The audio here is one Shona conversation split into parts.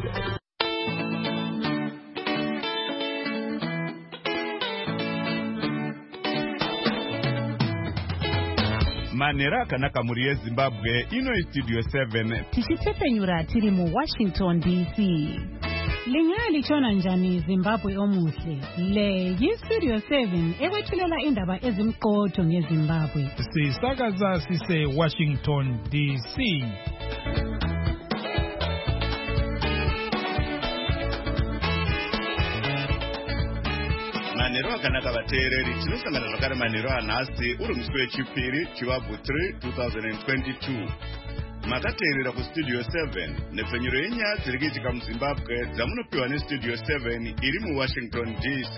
Manera akanaka muri yeZimbabwe ino Studio 7 tichitepfenyura tiri mu Washington DC. Lingali chona njani Zimbabwe omuhle. Le yiStudio 7 ewethulela indaba ezimqotho ngeZimbabwe. Sisakaza sise Washington DC. Manero akanaka vateereri tinosangana zvakare manero anhasi uri musi wechipiri chivabvu 3 2022. Makateerera kuStudio 7 nepfenyuro yenyaya dziri kuitika muZimbabwe dzamunopiwa neStudio 7 iri muWashington DC.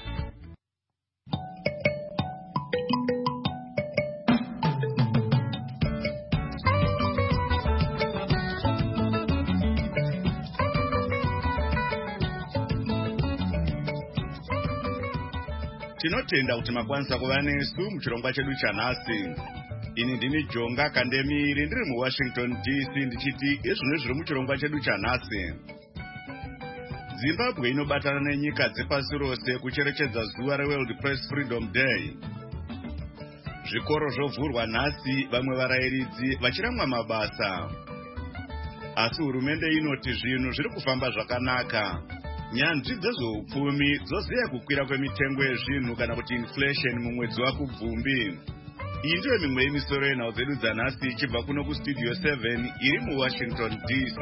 Tinotenda kuti makwanisa kuva nesu muchirongwa chedu chanhasi. Ini ndini Jonga Kandemiri ndiri muWashington DC ndichiti izvino zviri muchirongwa chedu chanhasi. Zimbabwe inobatana nenyika dzepasi rose kucherechedza zuva reWorld Press Freedom Day. Zvikoro zvovhurwa nhasi, vamwe varayiridzi vachiramwa mabasa. Asi hurumende inoti zvinhu zviri kufamba zvakanaka. Nyanzvi dzezveupfumi dzoziya kukwira kwemitengo yezvinhu kana kuti inflation mumwedzi waKubvumbi. Iyi ndiyo mimwe yemisoro yenhau dzedu dzanhasi ichibva kuno kuStudio 7 iri muWashington DC.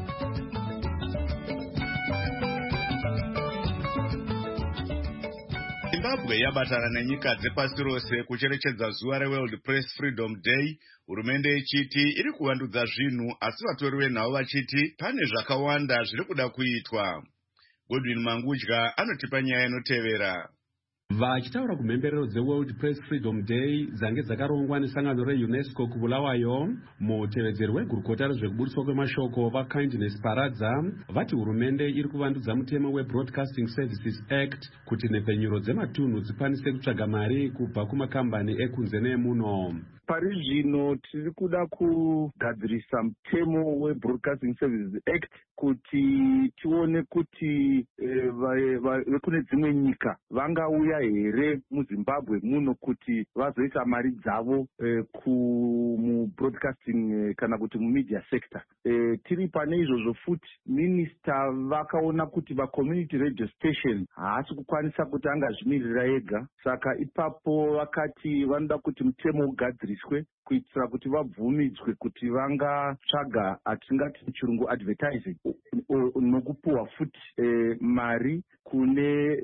Zimbabwe yabatana nenyika dzepasi rose kucherechedza zuva reWorld Press Freedom Day, hurumende ichiti iri kuvandudza zvinhu asi vatori venhau vachiti pane zvakawanda zviri kuda kuitwa. Godwin Mangudya anotipa nyaya inotevera. Vachitaura kumhemberero dzeWorld Press Freedom Day dzange dzakarongwa nesangano reUNESCO kuBulawayo, mutevedzeri wegurukota rezvekuburiswa kwemashoko vaKindness Paradza vati hurumende iri kuvandudza mutemo weBroadcasting Services Act kuti nepfenyuro dzematunhu dzikwanise kutsvaga mari kubva kumakambani ekunze neemuno. Pari zvino tiri kuda kugadzirisa mutemo weBroadcasting Services Act kuti tione kuti vekune dzimwe nyika vangauya here muZimbabwe muno kuti vazoisa mari dzavo kumubroadcasting kana kuti mumedia sector. Tiri pane izvozvo futi minista vakaona kuti vacommunity radio station haasi kukwanisa kuti angazvimirira ega, saka ipapo vakati vanoda kuti mutemo ugadziriswe kuitira kuti vabvumidzwe kuti vangatsvaga atingati muchirungu advertising nokupuwa futi mari kune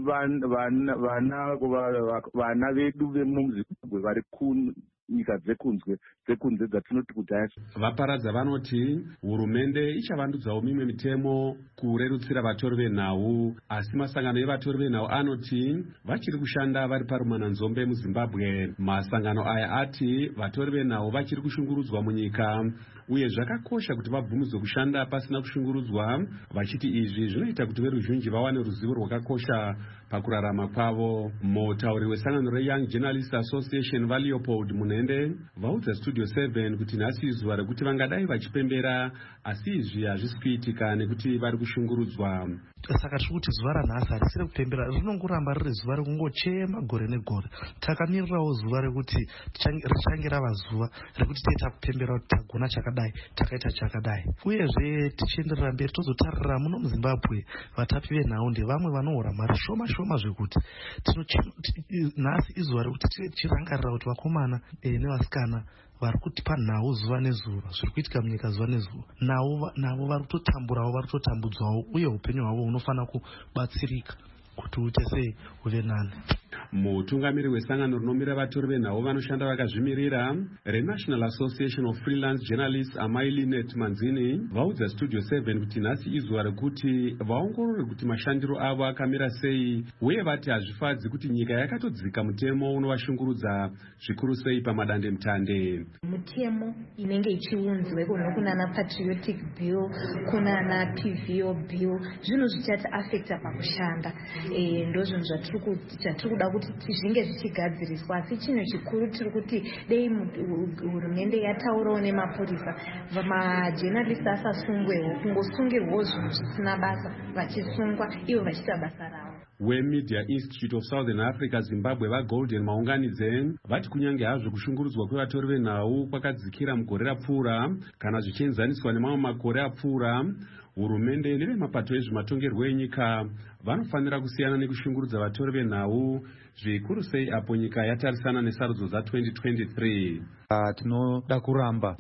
vana vedu vemuZimbabwe vari kunyika dzekunze dzatinoti kudhaya. Vaparadza vanoti hurumende ichavandudzawo mimwe mitemo kurerutsira vatori venhau, asi masangano evatori venhau anoti vachiri kushanda vari parumananzombe muZimbabwe. Masangano aya ati vatori venhau vachiri kushungurudzwa munyika uye zvakakosha kuti vabvumidzwe kushanda pasina kushungurudzwa, vachiti izvi zvinoita kuti veruzhinji vawane ruzivo rwakakosha pakurarama kwavo. Mutauri wesangano reYoung Journalists Association vaLeopold Munende vaudza Studio 7 kuti nhasi zuva rekuti vangadai vachipembera, asi izvi hazvisi kuitika nekuti vari kushungurudzwa. Saka tiri kuti zuva ranhasi harisiri kupembera, rinongoramba riri zuva rekungochema gore negore. Takamirirawo zuva rekuti richange rava zuva rekuti tiita kupembera kuti tagona chakadai, takaita chakadai. Uyezve tichienderera mberi tozotarira muno muZimbabwe vatapi venhau ndevamwe vanohora mari shoma shoma zvekuti nhasi izuva rekuti tichirangarira kuti vakomana nevasikana vari kutipa nhau zuva nezuva, zviri kuitika munyika zuva nezuva, navo vari kutotamburawo, vari kutotambudzwawo, uye upenyu hwavo hunofanira kubatsirika kuti uite sei uve nani. Mutungamiri wesangano rinomira vatori venhau vanoshanda vakazvimirira reNational Association of Freelance Journalists Amai-Linet Manzini vaudza Studio 7 kuti nhasi izuva rekuti vaongorore kuti mashandiro avo akamira sei, uye vati hazvifadzi kuti nyika yakatodzika mutemo unovashungurudza zvikuru sei pamadande mutande. Mutemo inenge ichiunzwe kunana Patriotic Bill, kunana PVO Bill, zvinhu zvichati affecta pakushanda. Ndozvinhu zvatiri kuda tinoda kuti zvinge zvichigadziriswa, asi chinhu chikuru tiri kuti dei hurumende yataurawo nemapurisa majenalisti asasungwewo, kungosungirwawo zvinhu zvisina basa, vachisungwa ivo vachiita basa ravo. weMedia Institute of Southern Africa Zimbabwe vaGolden Maunganidze vati kunyange hazvo kushungurudzwa kwevatori venhau kwakadzikira mugore rapfuura kana zvichienzaniswa nemamwe makore apfuura, hurumende nevemapato ezvematongerwo enyika vanofanira kusiyana nekushungurudza vatori venhau, zvikuru sei apo nyika yatarisana nesarudzo za2023. Tinoda kuramba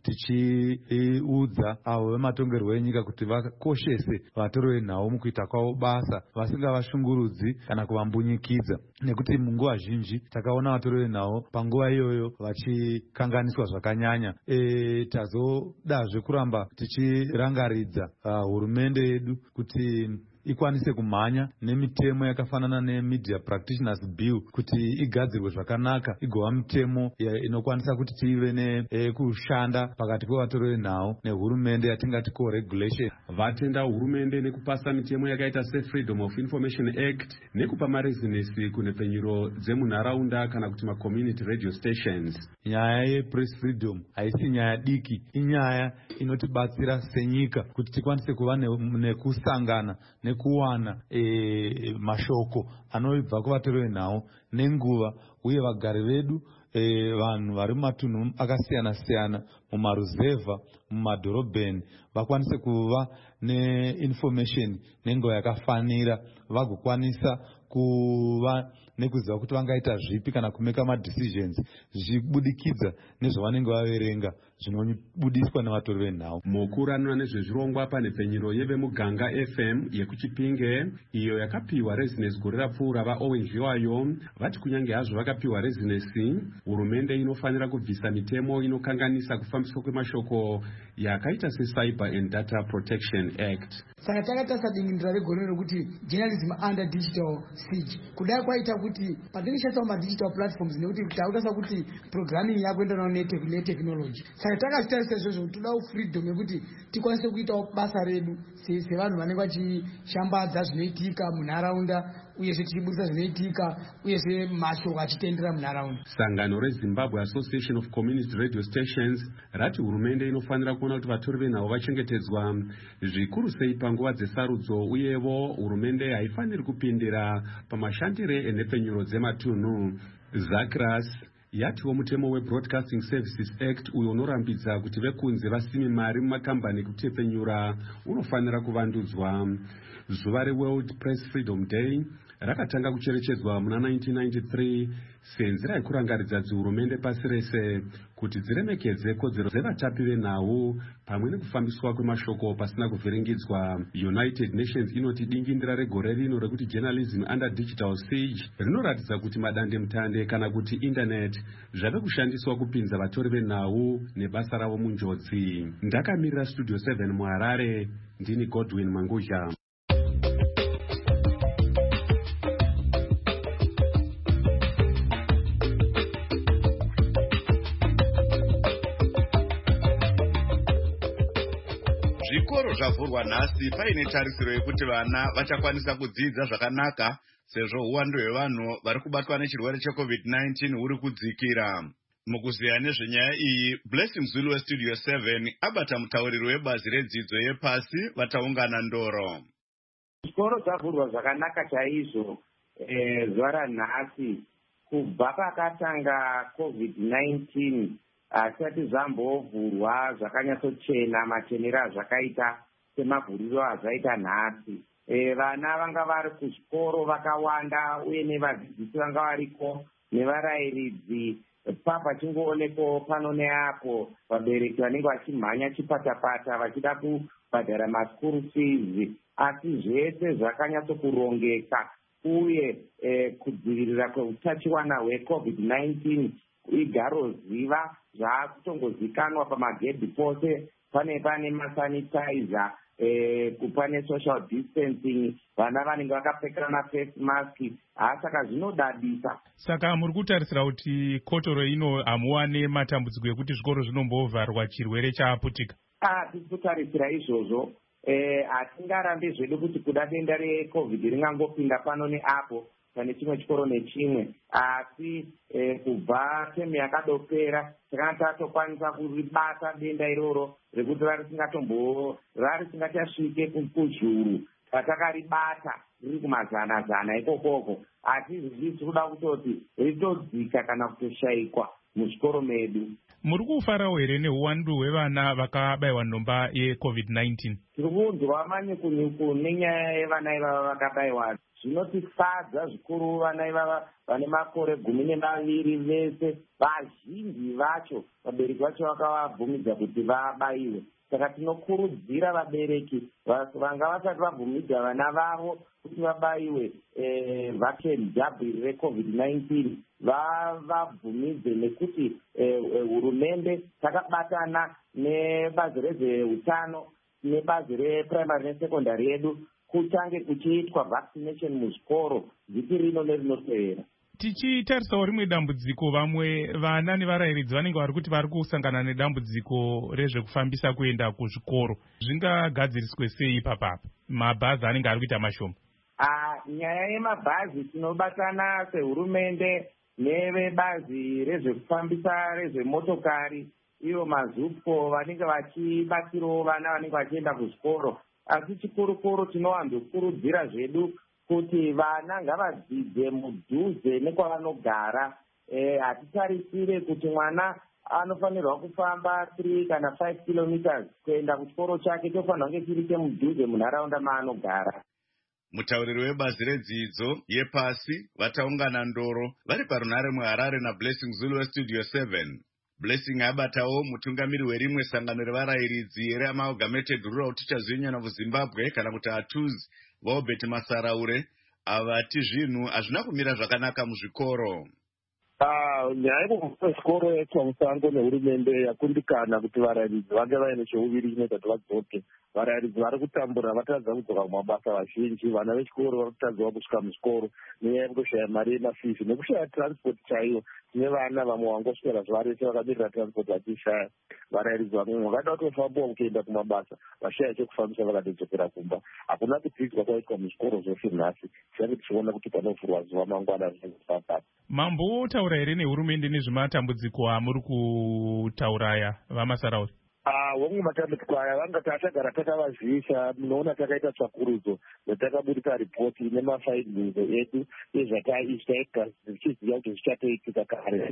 tichiudza avo vematongerwo enyika kuti vakoshese vatori venhau mukuita kwavo basa, vasingavashungurudzi kana kuvambunyikidza, nekuti munguva zhinji takaona vatori venhau panguva iyoyo vachikanganiswa zvakanyanya. Tazodazve kuramba tichirangaridza hurumende yedu kuti ikwanise kumhanya nemitemo yakafanana neMedia Practitioners Bill kuti igadzirwe zvakanaka, igova mitemo inokwanisa kuti tive nekushanda pakati kwevatori venhau nehurumende yatingati co-regulation. Vatenda hurumende nekupasa mitemo yakaita seFreedom of Information Act nekupa marezinesi kunepfenyuro dzemunharaunda kana kuti macommunity radio stations. Nyaya yepress freedom haisi nyaya diki, inyaya inotibatsira senyika kuti tikwanise kuva nekusangana nekuwana mashoko anobva kuvatori venhau nenguva, uye vagari vedu vanhu vari mumatunhu akasiyana-siyana, mumaruzevha, mumadhorobheni, vakwanise kuva neinformation nenguva yakafanira, vagokwanisa kuva nekuziva kuti vangaita zvipi kana kumeka madecisions zvichibudikidza nezvavanenge vaverenga zvinobudiswa nevatori venhau. Mukuru anoona nezvezvirongwa pane pfenyuro yevemuganga FM yekuChipinge iyo yakapiwa rezinesi gore rapfuura, vaOwen Zviwayo vati kunyange hazvo vakapiwa rezinesi, hurumende inofanira kubvisa mitemo inokanganisa kufambiswa kwemashoko yakaita seCyber and Data Protection Act. Saka takatasa dingindira regore rokuti journalism under digital siege, kudai kwaita kuti patinoshandisa madigital platforms nekuti tautasa kuti programming yakuendanawo netechnology. Saka takasitarisa izvozvo todawo freedom yekuti tikwanise kuitawo basa redu sevanhu vanenge vachishambadza zvinoitika munharaunda, uyezve tichibudisa zvinoitika, uyezve mashoko achitendera munharaunda. Sangano reZimbabwe Association of Community Radio Stations rati hurumende inofanira kuona kuti vatori venhau vachengetedzwa zvikuru sei panguva dzesarudzo, uyevo hurumende haifaniri kupindira pamashandire enhepfenyuro dzematunhu. Zachras yatiwo mutemo weBroadcasting Services Act uyo unorambidza kuti vekunze vasime mari mumakambani kutepfenyura unofanira kuvandudzwa. Zuva reWorld Press Freedom Day rakatanga kucherechedzwa muna 1993 senzira yekurangaridza dzihurumende pasi rese kuti dziremekedze kodzero dzevatapi venhau pamwe nekufambiswa kwemashoko pasina kuvhiringidzwa. United Nations inoti dingindira regore rino rekuti journalism under digital siege rinoratidza kuti madandemutande kana kuti internet zvave kushandiswa kupinza vatori venhau nebasa ravo munjodzi. Ndakamirira Studio 7 muHarare, ndini Godwin Manguzha. Zvikoro zvavhurwa nhasi paine tarisiro yekuti vana vachakwanisa kudzidza zvakanaka sezvo uwandu hwevanhu vari kubatwa nechirwere cheCovid-19 huri kudzikira. Mukuziya nezvenyaya iyi, Blessing Zulu weStudio 7 abata mutauriri webazi redzidzo yepasi vataungana Ndoro. Zvikoro zvavhurwa zvakanaka chaizvo zuva ranhasi. Kubva pakatanga COVID-19 asati zvambovhurwa zvakanyatsochena machenero azvakaita semavhuriro azvaita nhasi. Vana vanga vari kuzvikoro vakawanda, uye nevadzidzisi vanga variko nevarayiridzi. Pachingoonekwawo pano neapo vabereki vanenge vachimhanya chipatapata vachida kubhadhara maskuru fees, asi zvese zvakanyatsokurongeka, uye kudzivirira kweutachiwana hweCovid-19 igaro ziva zvaakutongozikanwa pamagedhi pose, pane masanitizer, pane social distancing, vana vanenge vakapfekera maface mask. Saka zvinodadisa. Saka muri kutarisira kuti kotoro ino hamuwane matambudziko ekuti zvikoro zvinombovharwa chirwere chaaputika? Tiri kutarisira izvozvo. Hatingarambe zvedu kuti kuda denda reCovid ringangopinda pano neapo, pane chimwe chikoro nechimwe, asi kubva temu yakadopera takanga tatokwanisa kuribata denda iroro rekuti rari singachasvike kuzhuru tatakaribata riri kumazana ikokoko. Asi zvisi kuda kutoti ritodzika kana kutoshayikwa muzvikoro medu. Muri kufarawo here neuwandu hwevana vakabayiwa nhomba yeCovid-19? Tiri kunzwa manyukunyuku nenyaya yevana ivava vakabayiwa. Zvinotifadza zvikuru vana ivava vane makore 12 vese. Vazhinji vacho vabereki vacho vakavabvumidza kuti vabayiwe. Saka tinokurudzira vabereki vanga vasati vabvumidza vana vavo kuti vabayiwe vaccine jabhi reCovid-19 vabvumidze, nekuti hurumende takabatana nebazi rezveutano nebazi reprimary nesekondari yedu kuchange kuchiitwa vaccination muzvikoro vhiki rino nerinotevera. Tichitarisawo rimwe dambudziko, vamwe vana nevarairidzi vanenge vari kuti vari kusangana nedambudziko rezvekufambisa kuenda kuzvikoro. Zvingagadziriswe sei ipapapa? Mabhazi anenge ari kuita mashoma. Nyaya yemabhazi tinobatana sehurumende nevebazi rezvekufambisa rezvemotokari, iyo mazupco, vanenge vachibatirawo vana vanenge vachienda kuzvikoro. Asi chikurukuru tinowanzokurudzira zvedu kuti vana ngavadzidze mudhuze nekwavanogara. Hatitarisire kuti mwana anofanirwa kufamba 3 kana 5 kilometers kuenda kuchikoro chake, tofanirwa kunge chiri chemudhuze munharaunda maanogara. Mutauriri webazi redzidzo yepasi vataungana Ndoro vari parunare muHarare naBlessing Zulu weStudio 7. Blessing abatawo mutungamiri werimwe sangano revarairidzi reAmalgamated Rural Teachers Union of Zimbabwe kana kuti ATUZ, Robert Masaraure, avati zvinhu hazvina kumira zvakanaka muzvikoro. Nyaya yekuzvikoro yaitwa musango nehurumende yakundikana kuti varairidzi vange vaine cheuviri chinoita kuti vadzoke. Varairidzi vari kutambura vatadza kudzoka kumabasa vazhinji. Vana vechikoro vari kutadzawo kusvika muzvikoro nenyaya yekushaya mari yemafizi nekushaya transport chaiyo. Tine vana vamwe vangoswera zuva rese vakamirira transport vachishaya. Varairidzi vamwe vakada kutofambawo kuenda kumabasa vashaya chekufambisa vakatodzokera kumba. Hakuna kudzidzwa kwaitwa muzvikoro zvose nhasi. Tinenge tichiona kuti panovhurwa zuva mangwana zvinenge. Mambotaura here nehurumende nezvematambudziko amuri kutaura aya, vaMasaraure? Wamwe matambudziko aya vanga tachagara takavazivisa. Munoona takaita tsvakurudzo yatakabudisa ripoti nemafaindingo edu ezvataita tichiziva kuti zvichatoitika kare.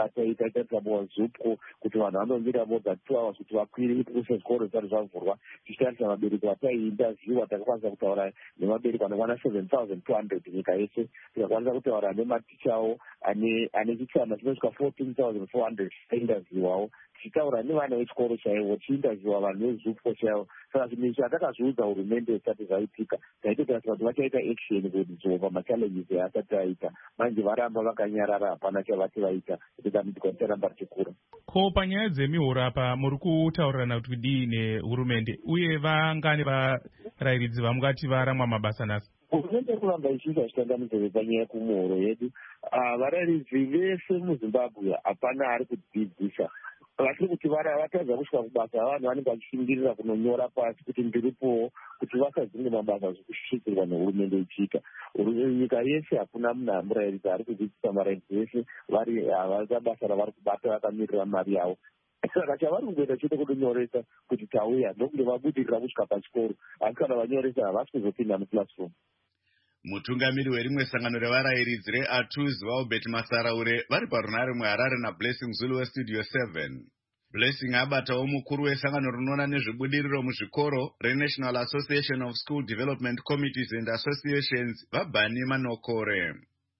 Taita muzupco kuti vanhu vanomira more than 2 hours kuti vakwire kuse zvikoro zvisati zvavhurwa. Tichitarisa vabereki vataiinterviewa takakwanisa kutaura nemabereki anokwana 7,200 nyika yese. Tikakwanisa kutaura nematichawo ane chitsama chinosvika 14,400 ainterviewawo. Tichitaura nevana vechikoro chaivo, tichiinterviewa vanhu vezupco chaivo. Saka zvinhu izvi hatakazviudza hurumende zvisati zvaitika. Taitotarisa kuti vachaita action kudzova pamachallenges yaasati aita. Manje varamba vakanyarara, hapana chavati vaita. Kuti dambudziko richaramba richikura. Ko panyaya dzemihoro apa muri kutaurirana kuti kudii nehurumende, uye vangane varairidzi vamungati varamwa mabasa nhasi? Hurumende kuramba ichiisa zvitanganidzo panyaya yekumuhoro yedu. Varairidzi vese muZimbabwe hapana ari kudzidzisa. Vatiri kuti vatadza kusvika kubasa, vanhu vanenge vachishingirira kunonyora pasi kuti ndiripowo, kuti vasadzine mabasa zvekusvikirwa nehurumende ichiita. Nyika yese hakuna munhu murairidzi ari kudzidzisa. Varairidzi vese havana basa ravari kubata vakamirira mari yavo. Saka chavari kungoita chete kudonyoresa kuti tauya ndokunge vabudirira kusvika pachikoro, asi kana vanyoresa havasi kuzopinda muclassroom. Mutungamiri werimwe sangano revarairidzi reATUZ, Robert Masaraure, vari parunare muHarare naBlessing Zulu weStudio 7. Blessing abatawo mukuru wesangano rinoona nezvebudiriro muzvikoro reNational Association of School Development Committees and Associations, vaBhani Manokore.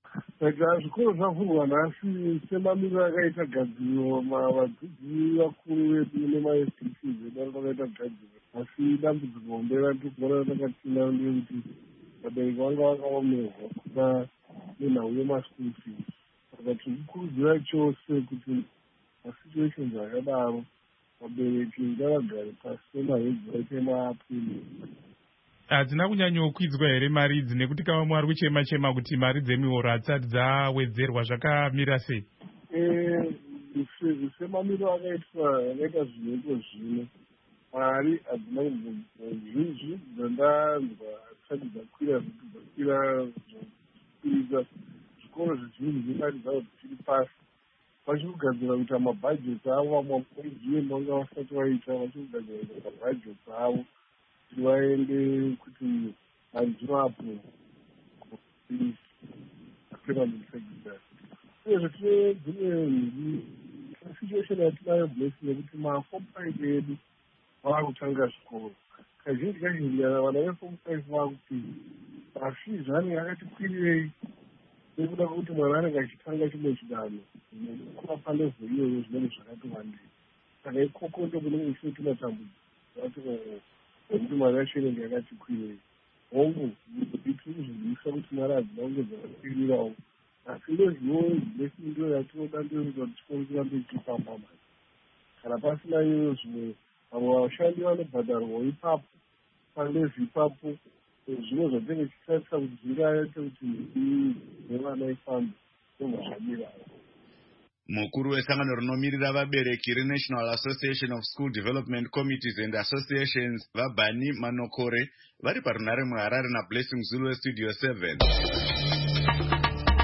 Saka zvikoro zvavhurwa nhasi semamiro akaita gadziriro, vadzidzi vakuru vedu nemaSDC vedu vakaita gadziriro. Asi dambudziko hombe ratikuona takatina ndeyekuti vabereki vanga vakaomerwa kuda nenhau yemaschool fees. Saka tirikukurudzira chose kuti masituations akadaro vabereki ngavagare pasi pemahedzi vaite maapini. Hadzina kunyanyokwidzwa here mari idzi, nekuti kava mwari kuchema-chema kuti mari dzemihoro hadzisati dzawedzerwa, zvakamira sei? Semamiro akaita zvineko zvino, mari hadzina zvinji dzandanzwa hadzisati dzakwira zvokwira mari dzavo dzichiri pasi vachiri kugadzira kuita mabhajeti avo vamwe vaizvienda vanga vasati vaita vachiri kugadzira kuita mabhajeti avo kuti vaende kuti hanzvirapo permanent secretary uyezve tine dzimwe situation yatinayo blessing yekuti maform 5 edu vava kutanga zvikoro kazhinji kazhinji vana veform 5 vava kuti mafees anenge akati kwirirei nekuda kwekuti mwana anenge achitanga chimwe chidanho nekukura palevel iyoyo zvinenge zvakati wandei saka ikoko ndo kunenge kusine timatambudziko ati nekuti mwana yacho inenge yakati kwirei hongu itizvizvisa kuti mari hadzina kunge dzakakwirirawo asi ndozvinoblessing ndo yatinoda ndoita kuti chikoro chirambe chichifamba manje kana pasina iyoyo zvimwe vamwe vashandi vanobhadharwawo ipapo palevhi ipapo zvino zvatenge chichitarisa kuti zvingaite kuti nevana ifambe ndomazvadirawo. Mukuru wesangano rinomirira vabereki reNational Association of School Development Committees and Associations vaBani Manokore vari parunare muHarare naBlessing Zulu Studio 7.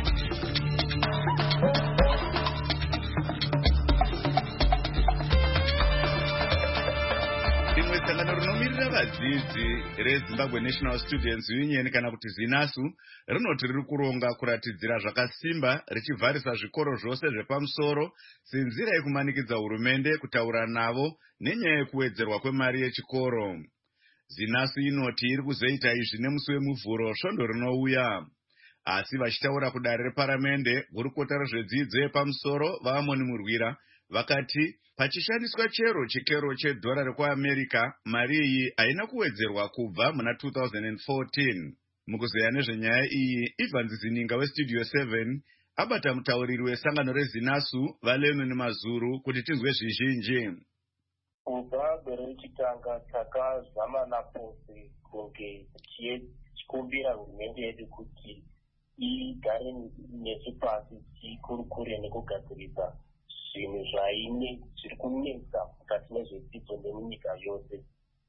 Sangano rinomirira vadzidzi reZimbabwe National Students Union kana kuti ZINASU rinoti riri kuronga kuratidzira zvakasimba richivharisa zvikoro zvose zvepamusoro senzira yekumanikidza hurumende kutaura navo nenyaya yekuwedzerwa kwemari yechikoro. ZINASU inoti iri kuzoita izvi nemusi wemuvhuro svondo rinouya. Asi vachitaura kudare reparamende, gurukota rezvedzidzo yepamusoro vaAmoni Murwira vakati pachishandiswa chero chikero chedhora rekuAmerica, mari iyi haina kuwedzerwa kubva muna 2014. Mukuzeya nezvenyaya iyi, Evans Zininga weStudio 7 abata mutauriri wesangano reZINASU vaLenon Mazuru kuti tinzwe zvizhinji. Kubva gore rechitanga takazama napose kunge tichikumbira hurumende yedu kuti igare nesu pasi tikurukure nekugadzirisa zvinhu zvaine zviri kunetsa mukati mezvedzidzo nemunyika yose.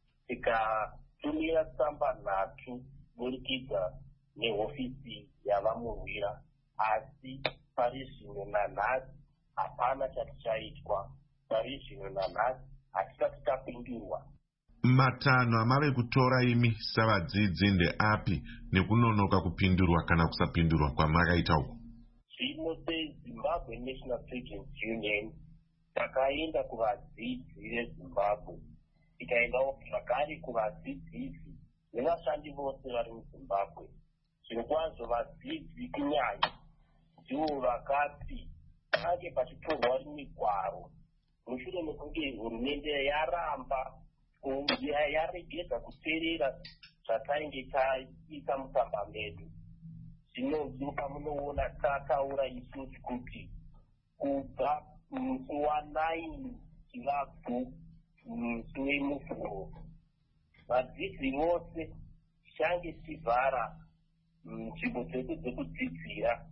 Tikatumira tsamba 3 kuburikidza nehofisi yavaMurwira, asi pari zvino nanhasi hapana chati chaitwa. Pari zvino nanhasi hatisati tapindurwa. Matanho amave kutora imi savadzidzi ndeapi nekunonoka kupindurwa kana kusapindurwa kwamakaita uko? Zvino seZimbabwe National Students Union takaenda kuvadzidzi veZimbabwe, tikaendawo zvakare kuvadzidzisi nevashandi vose vari muZimbabwe. Zvirokwazvo vadzidzi kunyanya ndivo vakati pange pachitorwa rimwe gwaro mushure mekunge hurumende yaramba yaregedza kuteerera zvatainge taita mutsamba medu. Zvino pamunoona tataura isusu kuti kubva musi wa9 Chivabvu musi wemuvhuro vadzidzi vose tichange tivhara nzvimbo dzedu dzekudzidzira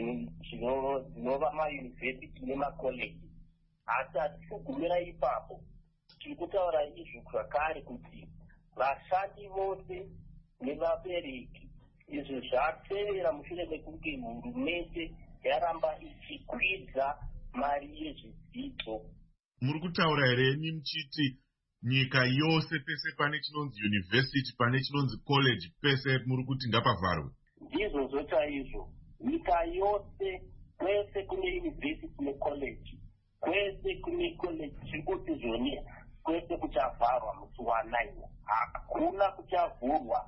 dzinova mayunivhesiti nemakoleji. Asi hatisogumira ipapo, tiri kutaura izvo zvakare kuti vashandi vose nevabereki izvo zvatevera mushure mekunge hurumende yaramba ichikwidza mari yezvidzidzo. Muri kutaura here ni muchiti nyika yose pese pane chinonzi university pane chinonzi college pese muri kuti ngapavharwe? Ndizvo zvochaizvo, nyika yose kwese kune university necollege, kwese kune college tiri kuti zvoni kwese kuchavharwa musi wa9. Hakuna kuchavhurwa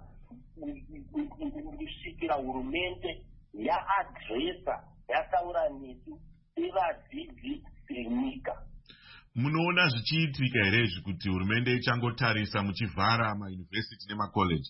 kusvikira hurumende yaadresa yataura nesu sevadzidzi venyika. Munoona zvichiitika here izvi kuti hurumende ichangotarisa muchivhara mauniversity nemakoleji?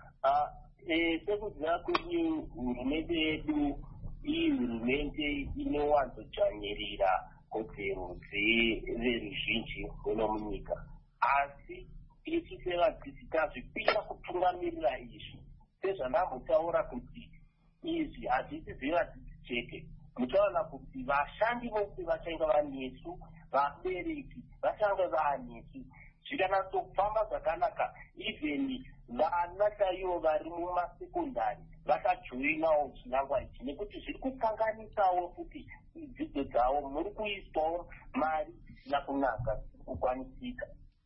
Sekuziva kuti hurumende yedu iyi hurumende inowanzodzvanyirira kodzero dzeveruzhinji muno munyika, asi isu sevadzidzi tazvipira kutungamirira izvi. Sezvandambotaura kuti izvi hazvisi zvevadzidzi chete, muchaona kuti vashandi vose vachanga vanesu, vabereki vachanga vanesu. Zvikanatsofamba zvakanaka, even vana chaivo chaivo vari mumasekondari vakajoinawo chinangwa ichi, nekuti zviri kukanganisawo kuti dzidzo dzavo muri kuiswawo mari dzisina kunaka kukwanisika.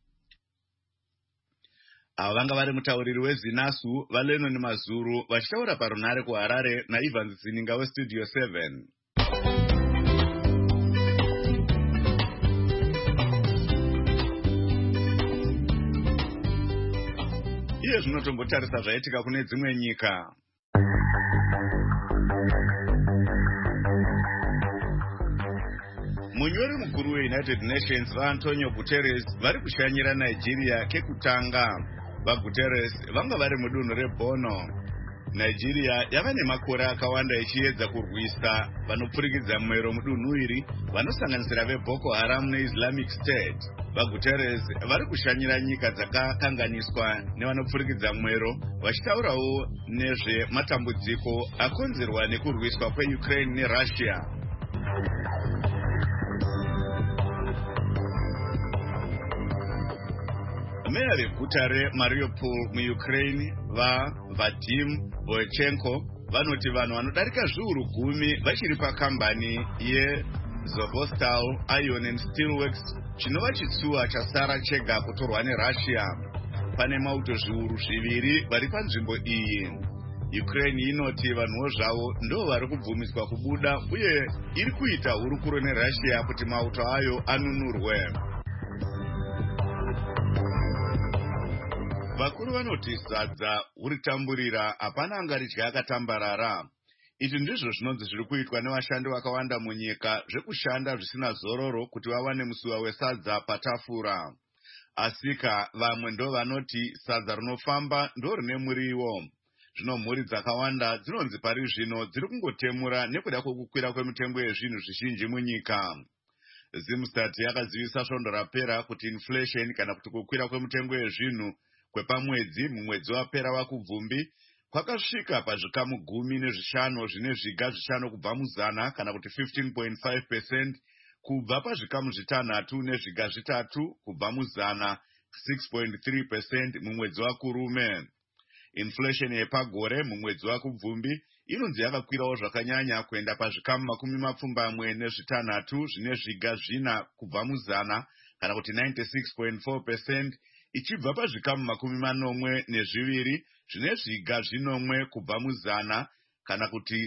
Ava vanga vari mutauriri weZinasu vaLennon Mazuru vachitaura parunare kuHarare naIvan Zininga weStudio 7. Iye zvinotombotarisa zvaitika kune dzimwe nyika. Munyori mukuru weUnited Nations vaAntonio Guterres vari kushanyira Nigeria kekutanga. VaGuterres vanga vari mudunhu reBorno. Nigeria yava nemakore akawanda ichiedza kurwisa vanopfurikidza mwero mudunhu iri vanosanganisira veBoko Haram neIslamic State. VaGuterres vari kushanyira nyika dzakakanganiswa nevanopfurikidza mwero vachitaurawo nezvematambudziko akonzerwa nekurwiswa kweUkraine neRussia. Meya veguta reMariupol muUkraine Vadim Boychenko vanoti vanhu vanodarika zviuru 10 vachiri pakambani yeZovostal Iron and Steelworks chinova chitsuwa chasara chega kutorwa neRussia. Pane mauto zviuru 2 vari panzvimbo iyi. Ukraine inoti vanhuwo zvavo ndo vari kubvumiswa kubuda uye iri kuita hurukuro neRussia kuti mauto ayo anunurwe. Vakuru vanoti sadza uritamburira hapana angaridya akatambarara. Izvi ndizvo zvinonzi zviri kuitwa nevashandi vakawanda munyika zvekushanda zvisina zororo kuti vawane musuwa wesadza patafura. Asika vamwe ndo vanoti sadza rinofamba ndo rine muriwo. Zvino mhuri dzakawanda dzinonzi pari zvino dziri kungotemura nekuda kwekukwira kwemitengo yezvinhu zvizhinji munyika. Zimstat yakazivisa svondo rapera kuti inflation kana kuti kukwira kwemitengo yezvinhu kwepamwedzi mumwedzi wapera wakubvumbi kwakasvika pazvikamu 15 zvine zviga 5 kubva muzana kana kuti 15.5% kubva pazvikamu 6 nezviga 3 kubva muzana 6.3% mumwedzi wakurume. Inflation yepagore mumwedzi wakubvumbi inonzi yakakwirawo zvakanyanya kuenda pazvikamu 26 zvine zviga 4 kubva muzana kana kuti 96.4% ichibva pazvikamu 82 zvine zviga 4 kubva muzana kana kuti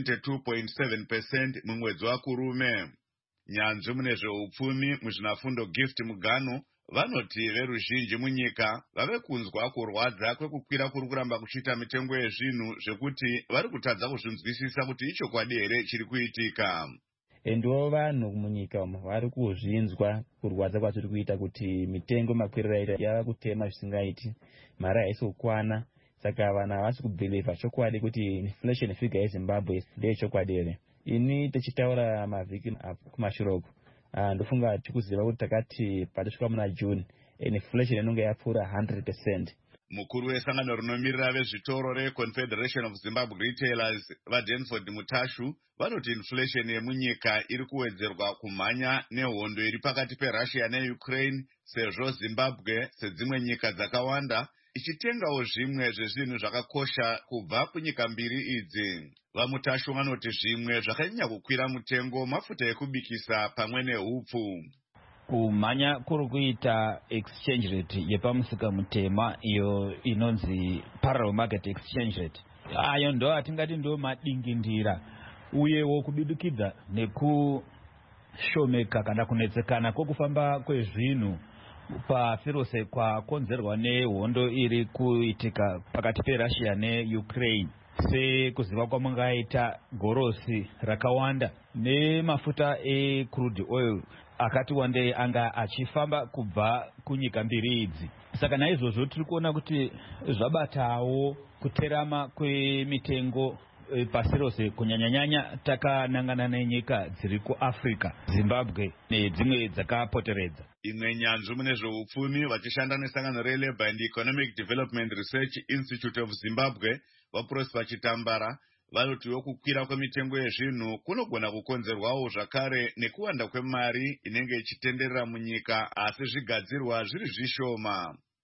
72.7% mumwedzi wakurume. Nyanzvi mune zveupfumi muzvinafundo Gift Mugano vanoti veruzhinji munyika vave kunzwa kurwadza kwekukwira kuri kuramba kuchiita mitengo yezvinhu zvekuti vari kutadza kuzvinzwisisa kuti ichokwadi here chiri kuitika. Ndo vanhu munyika vari kuzvinzwa kurwadza kwatiri kuita kuti mitengo makwirira yava kutema zvisingaiti, mari haisi kukwana, saka vanhu havasi kubhilivha chokwadi kuti inflation figure yeZimbabwe ndeyechokwadi here. Ini tichitaura mavhiki kumashuroko ndofunga tikuziva kuti takati patisvika muna June inflation inonge yapfuura 100%. Mukuru wesangano rinomirira vezvitoro reConfederation of Zimbabwe Retailers vaDenford Mutashu vanoti inflation yemunyika iri kuwedzerwa kumhanya nehondo iri pakati peRussia neUkraine sezvo Zimbabwe sedzimwe nyika dzakawanda ichitengawo zvimwe zvezvinhu zvakakosha kubva kunyika mbiri idzi. VaMutashu vanoti zvimwe zvakanyanya kukwira mutengo mafuta ekubikisa pamwe nehupfu. Kumhanya kuri kuita exchange rate yepamusika mutema iyo inonzi parallel market exchange rate. Ayo ndo atingati ndo madingindira uyewo kubidikidza nekushomeka kana kunetsekana kwokufamba kwezvinhu pasi rose kwakonzerwa nehondo iri kuitika pakati peRussia neUkraine. Sekuziva kwamungaita gorosi rakawanda nemafuta ecrude oil akati wandei anga achifamba kubva kunyika mbiri idzi. Saka naizvozvo tiri kuona kuti zvabatawo kuterama kwemitengo pasi rose kunyanyanyanya takanangana nenyika dziri kuAfrica, Zimbabwe nedzimwe dzakapoteredza. Imwe nyanzvi mune zveupfumi vachishanda nesangano reLabour and Economic Development Research Institute of Zimbabwe vaProsper Chitambara vanotiwo kukwira kwemitengo yezvinhu kunogona kukonzerwawo zvakare nekuwanda kwemari inenge ichitenderera munyika asi zvigadzirwa zviri zvishoma.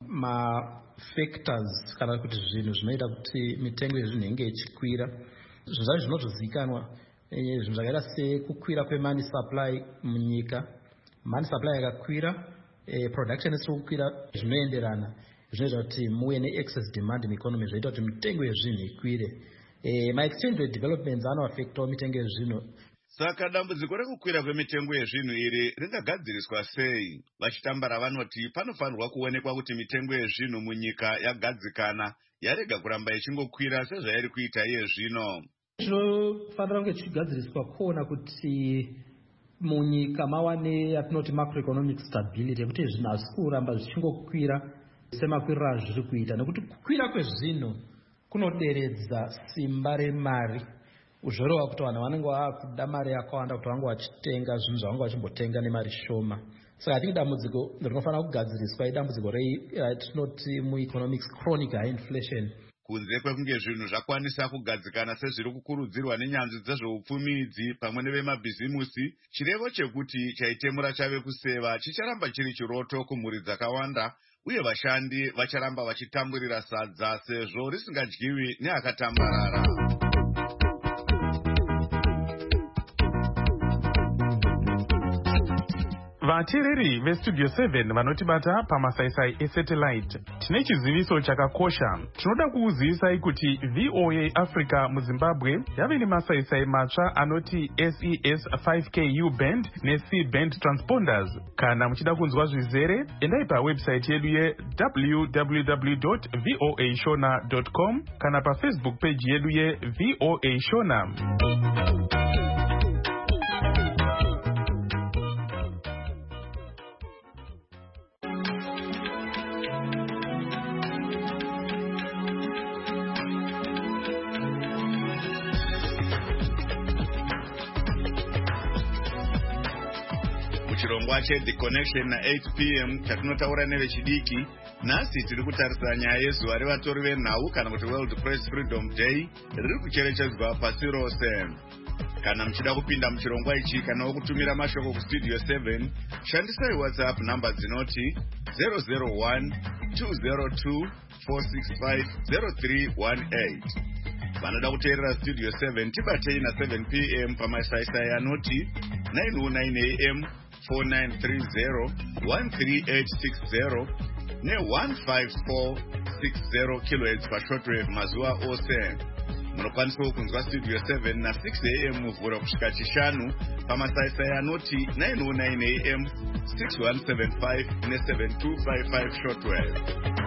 mafactors kana kuti zvinhu zvinoita kuti mitengo yezvinhu inge ichikwira. Zvinhu zvacho zvinotozivikanwa, zvinhu zvakaita sekukwira kwemani supply munyika. Mani supply yakakwira, production isiri kukwira zvinoenderana, zvinoita kuti muve ne-excess demand mueconomy, zvoita kuti mitengo yezvinhu ikwire. Ma-exchange rate developments anoaffectawo mitengo yezvinhu. Saka dambudziko rekukwira kwemitengo yezvinhu iri ringagadziriswa sei? Vachitambara vanoti panofanirwa kuonekwa kuti mitengo yezvinhu munyika yagadzikana, yarega kuramba ichingokwira sezvairi kuita iye zvino. Zvinofanira kunge chichigadziriswa kuona kuti munyika mawane yatinoti macroeconomic stability, yekuti zvinhu hazisi kuramba zvichingokwira semakwiriro azviri kuita, nekuti kukwira kwezvinhu kunoderedza simba remari. Uzvorova kuti vanhu vanenge vakuda mari yakawanda kuti vange vachitenga zvinhu zvavanga vachimbotenga nemari shoma. Saka atingi dambudziko rinofanira kugadziriswa idambudziko ratinoti mueconomics chronic high inflation. Kunze kwekunge zvinhu zvakwanisa kugadzikana sezviri kukurudzirwa nenyanzvi dzezveupfumi idzi pamwe nevemabhizimusi, chirevo chekuti chaitemura chave kuseva chicharamba chiri chiroto kumhuri dzakawanda, uye vashandi vacharamba vachitamburira sadza sezvo risingadyiwi neakatambarara. vateereri vestudio 7 vanotibata pamasaisai esatellite, tine chiziviso chakakosha. Tinoda kukuzivisai kuti VOA Africa muZimbabwe yave nemasaisai matsva anoti SES 5K U-band ne-C band transponders. Kana muchida kunzwa zvizere, endai pawebsite yedu ye-www.voashona.com kana pafacebook page yedu ye-VOA Shona. Chirongwa The Connection na 8 p.m. chatinotaura nevechidiki. Nhasi tiri kutarisira nyaya yezuva revatori venhau kana kuti World Press Freedom Day riri kucherechedzwa pasi rose. Kana muchida kupinda muchirongwa ichi kana wokutumira mashoko kustudio 7, shandisai WhatsApp namba dzinoti 001-202-465-0318. Vanoda kuteerera studio 7 tibatei na 7 p.m. pamasaisai anoti 909 a.m. 4930 13860 ne-15460 kHz pashortwave mazuva ose. Munokwanisawo kunzwa studio 7 na 6 a.m. muvhuro kusvika chishanu pamasaisai anoti 909 a.m. 6175 ne-7255 shortwave.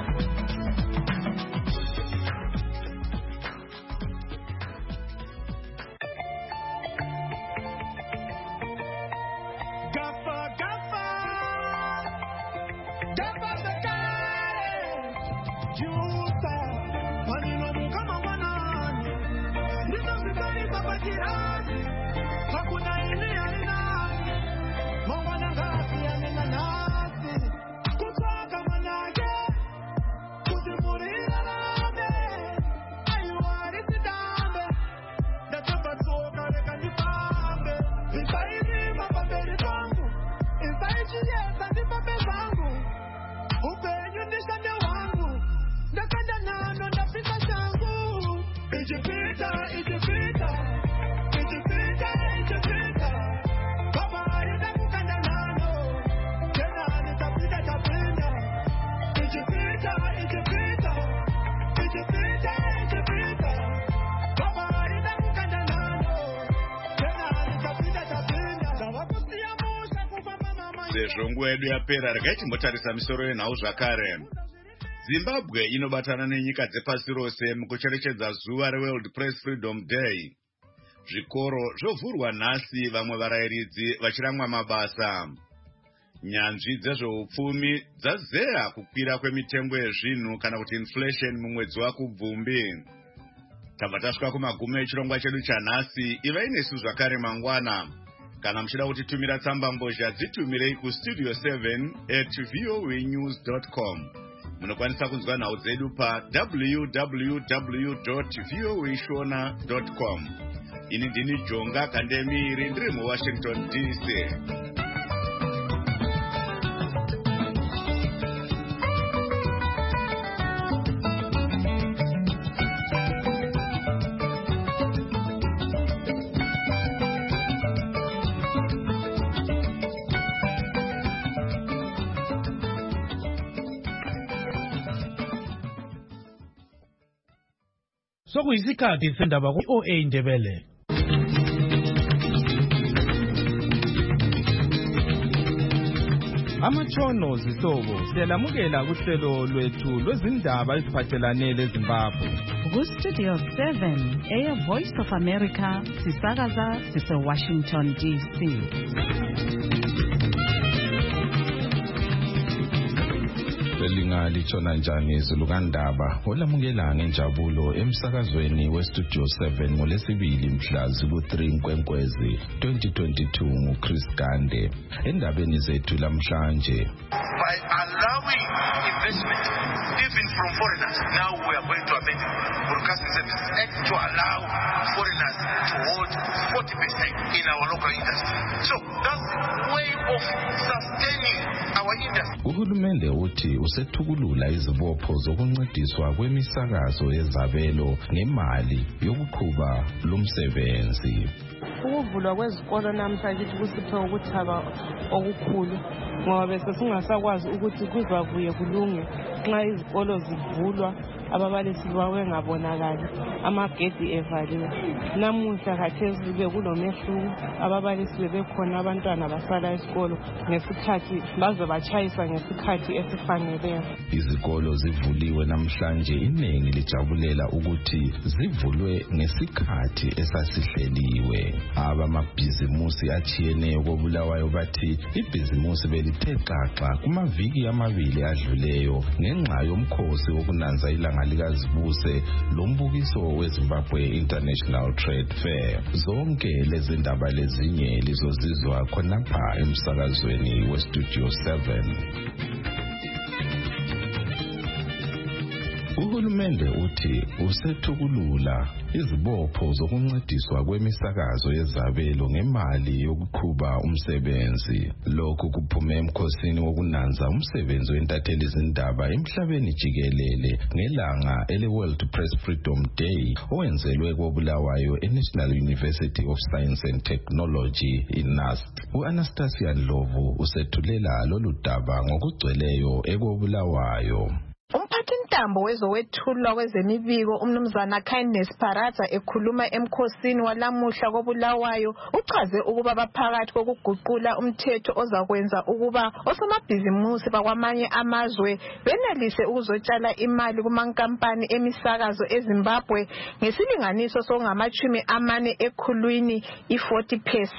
Sezvo nguva yedu yapera, regai timbotarisa misoro yenhau zvakare. Zimbabwe inobatana nenyika dzepasi rose mukucherechedza zuva reWorld Press Freedom Day. Zvikoro zvovhurwa nhasi, vamwe varayiridzi vachiramwa mabasa. Nyanzvi dzezveupfumi dzazeya kukwira kwemitengo yezvinhu kana kuti inflation mumwedzi waKubvumbi. Tabva tasvika kumagumo echirongwa chedu chanhasi. Ivai nesu zvakare mangwana. Kana muchida kutitumira tsamba mbozha, dzitumirei kustudio 7@voanews.com. Munokwanisa kunzwa nhau dzedu pa www.voashona.com. Ini ndini Jonga Kandemiri, ndiri muWashington DC. sokuyisikhathi sendaba ku-OA Ndebele. Amatshono zihlobo siyalamukela kuhlelo lwethu lwezindaba eziphathelane leZimbabwe. Ku-Studio 7 Voice of America sisakaza sise-Washington DC. Lingalitshona njani izulu kandaba olamukela ngenjabulo emsakazweni weStudio 7 ngolesibili mhla zilu-3 Nkwenkwezi 2022 nguChris Gande. Endabeni zethu lamhlanje, by allowing investment even from foreigners, now we are going to amend the Broadcasting Services Act to allow foreigners to hold 40% in our local industry. So that's the way of sustaining our industry. Uhulumende uthi usethukulula izibopho zokuncediswa kwemisakazo yezabelo ngemali yokuqhuba lumsebenzi. Ukuvulwa kwezikolo namhlanje kusiphe ukuthaba okukhulu ngoba bese singasakwazi ukuthi kuzakuye kulunge nxa izikolo zivulwa ababalisi bawengabonakali amagedi evaliwe. Namuhla khathesi bekulomehluko, ababalisi bebekhona, abantwana basala esikolo ngesikhathi baze batshayisa ngesikhathi esifaneleyo. Izikolo zivuliwe namhlanje, iningi lijabulela ukuthi zivulwe ngesikhathi esasihleliwe. Abamabhizimusi achiyeneyo koBulawayo bathi ibhizimusi belithe xaxa kumaviki amabili adluleyo ngenxa yomkhosi wokunanza ilanga likazibuse lombukiso weZimbabwe International Trade Fair. Zonke lezi ndaba lezinye lizozizwa khonapha emsakazweni weStudio 7. Uhulumende uthi usethukulula izibopho zokuncediswa kwemisakazo yezabelo ngemali yokuqhuba umsebenzi. Lokhu kuphume emkhosini wokunanza umsebenzi wentatheli izindaba emhlabeni jikelele ngelanga ele-World Press Freedom Day owenzelwe koBulawayo eNational University of Science and Technology iNUST. U-Anastasia Ndlovu usethulela lolu daba ngokugcweleyo ekoBulawayo. Umphathintambo wezowethulwa kwezemibiko umnumzana Kindness Paradza ekhuluma emkhosini walamuhla koBulawayo uchaze ukuba baphakathi kokuguqula umthetho ozakwenza ukuba osomabhizimusi bakwamanye amazwe benelise ukuzotshala imali kumankampani emisakazo eZimbabwe ngesilinganiso songama-40 ekhulwini i-40%.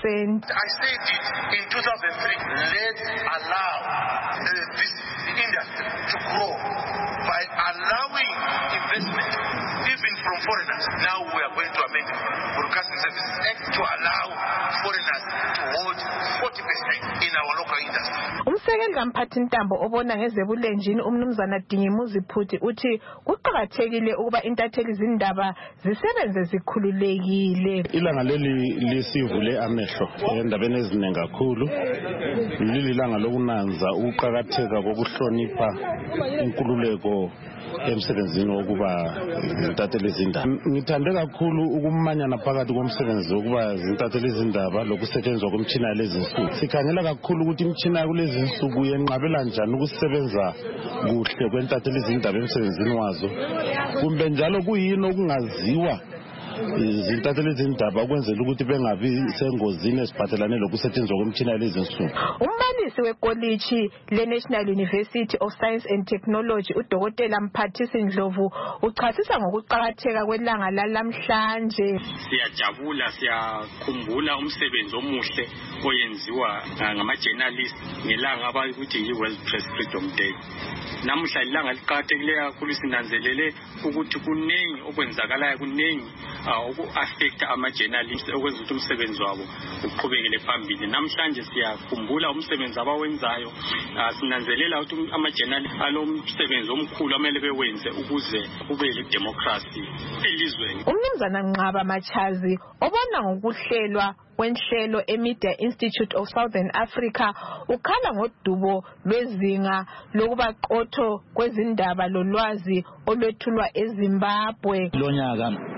I said it in 2003, let's allow this industry to grow by allowing investment even from foreigners. Now we are going to amend the Broadcasting Services Act to allow foreigners to hold 40% in our local industry. Umsekeli kamphathintambo obona ngezebulenjini umnumzana Dingimuzi Phuthi uthi kuqakathekile ukuba intatheli izindaba zisebenze zikhululekile. Ilanga leli lisivule amehlo endabeni eziningi kakhulu. Lililanga lokunanza ukuqakatheka kokuhlonipha inkululeko emsebenzini wokuba zintatheli izindaba. Ngithande kakhulu ukumanyana phakathi komsebenzi wokuba zintatheli izindaba lokusetshenziswa komtshina lezi nsuku. Sikhangela kakhulu ukuthi imtshina kulezi nsuku yenqabela njani ukusebenza kuhle kwentatheli izindaba emsebenzini wazo. Kumbe njalo kuyini okungaziwa izintatheli izindaba ukwenzela ukuthi bengabi sengozini esiphathelane lokusetshenziswa komtshina lezi nsuku. Umbalisi wekoliji le-National University of Science and Technology uDokotela Mphathisi Ndlovu uchasisa ngokuqakatheka kwelanga lalamhlanje. Siyajabula, siyakhumbula umsebenzi omuhle oyenziwa ngama-journalist ngelanga abakuthi yi-World Press Freedom Day. Namuhla ilanga liqakathekile kakhulu, sinanzelele ukuthi kuningi okwenzakalayo, kuningi oku-affecta ama-journalist okwenza ukuthi umsebenzi wabo uqhubekele phambili. Namhlanje siyakhumbula umsebenzi abawenzayo, sinanzelela ukuthi ama-journalist alomsebenzi omkhulu amele bewenze ukuze kube le-democracy elizweni. Umnumzana Nqaba Machazi obona ngokuhlelwa kwenhlelo eMedia Institute of Southern Africa ukhala ngodubo lwezinga lokuba qotho kwezindaba lolwazi olwethulwa eZimbabwe. Lonyaka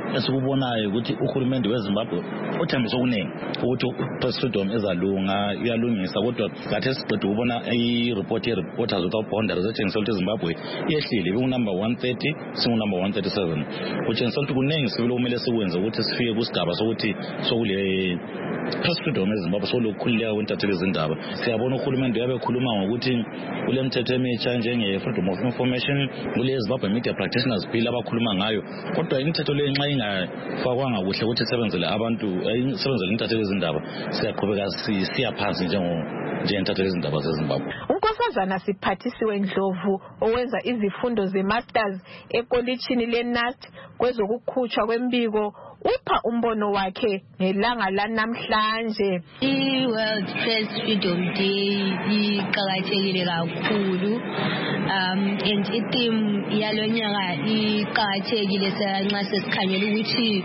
esikubonayo ukuthi uhulumende weZimbabwe uthembisa okuningi ukuthi press freedom ezalunga iyalungisa, kodwa kathi siqedwe ukubona i-report ye-Reporters Without Boundaries etshengisa ukuthi iZimbabwe yehlile number 130 number 137, kutshengisa ukuthi kuningi sivile kumele sikwenze ukuthi sifike kusigaba sokuthi sokule press freedom eZimbabwe solukhululeka kwentatheli izindaba. Siyabona uhulumende uyabe ekhuluma ngokuthi kule mthetho emitsha njenge-Freedom of Information, kule Zimbabwe Media Practitioners Bill abakhuluma ngayo, kodwa imithetho le nxa ingafakwanga kuhle ukuthi isebenzele abantu, isebenzele intatheli izindaba, siyaqhubeka siya phansi njengentatheli izindaba zeZimbabwe. uNkosazana Siphathisiwe Ndlovu owenza izifundo ze-masters ekolitshini le-NUST kwezokukhutshwa kwembiko upha umbono wakhe ngelanga lanamhlanje. I-World Press Freedom Day iqakathekile kakhulu, and i-theme yalonyaka iqakathekile nxa sesikhangela ukuthi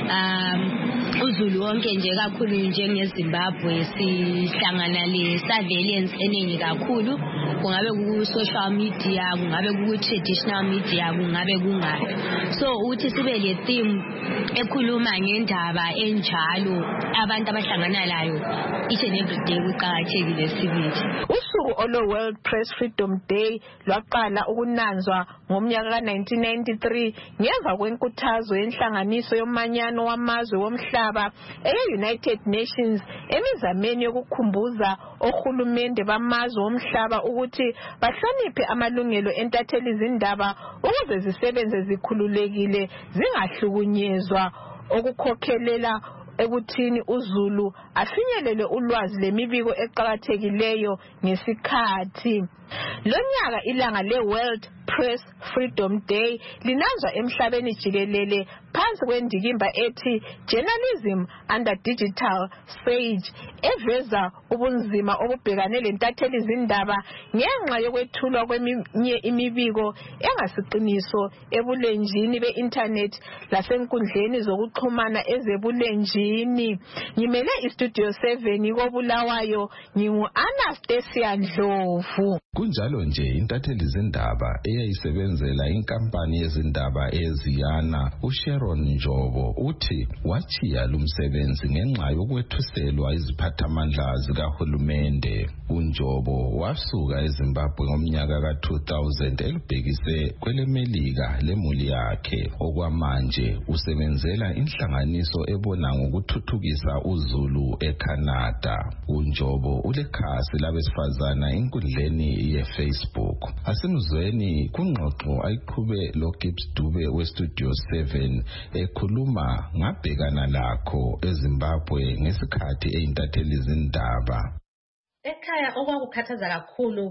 uZulu wonke nje kakhulu njengeZimbabwe sihlangana le-surveillance eningi kakhulu, kungabe ku-social media, kungabe ku-traditional media, kungabe kungabe. So ukuthi sibe le-theme ekhuluma ngendaba enjalo abantu abahlangana layo each and every day kuqakathekile sibili. Usuku olo-World Press Freedom Day lwaqala ukunanzwa ngomnyaka ka-1993 ngemva kwenkuthazo yenhlanganiso yomanyano wamazwe womhlaba eye-United Nations emizameni yokukhumbuza ohulumende bamazwe womhlaba ukuthi bahloniphe amalungelo entatheli izindaba ukuze zisebenze zikhululekile zingahlukunyezwa, okukhokhelela ekuthini uZulu afinyelele ulwazi lemibiko eqhakathekileyo ngesikhathi. Lonyaka ilanga le-World Press Freedom Day linanzwa emhlabeni jikelele phansi kwendikimba ethi Journalism under Digital Stage, eveza ubunzima obubhekane lentatheli izindaba ngenxa yokwethulwa kweminye imibiko engasiqiniso ebulenjini be-internet lasenkundleni zokuxhumana ezebulenjini. Ngimele iStudio 7 koBulawayo, ngingu-Anastasia Ndlovu. Kunjalo nje intatheli izindaba eyayisebenzela inkampani yezindaba eziyana uSharon Njobo uthi wachiya lumsebenzi ngenxa yokwethuselwa iziphathamandla zikahulumende. uNjobo wasuka eZimbabwe ngomnyaka ka-2000 elibhekise kwelemelika lemuli yakhe. Okwamanje usebenzela inhlanganiso ebona ngokuthuthukisa uZulu eCanada. uNjobo ulekhasi labesifazana enkundleni ye-Facebook. Asimzweni kungxoxo ayiqhube loGibbs Dube weStudio 7 ekhuluma ngabhekana lakho eZimbabwe ngesikhathi eyintatheli izindaba. Ekhaya okwakukhathaza kakhulu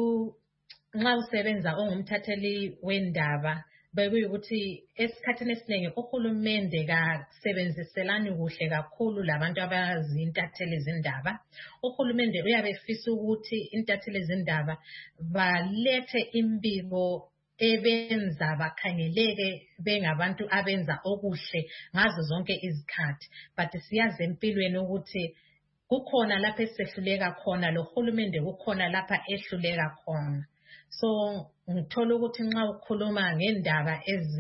nxa usebenza ongumthatheli wendaba bekuyukuthi esikhathini esiningi uhulumende kasebenziselani kuhle kakhulu labantu abazintatheli izindaba. Uhulumende uyabe efisa ukuthi intatheli izindaba balethe imbiko ebenza bakhangeleke bengabantu abenza okuhle ngazo zonke izikhathi, but siyazi empilweni ukuthi kukhona lapha esehluleka khona, lo hulumende kukhona lapha ehluleka khona. So ngithola ukuthi nxa ukhuluma ngendaba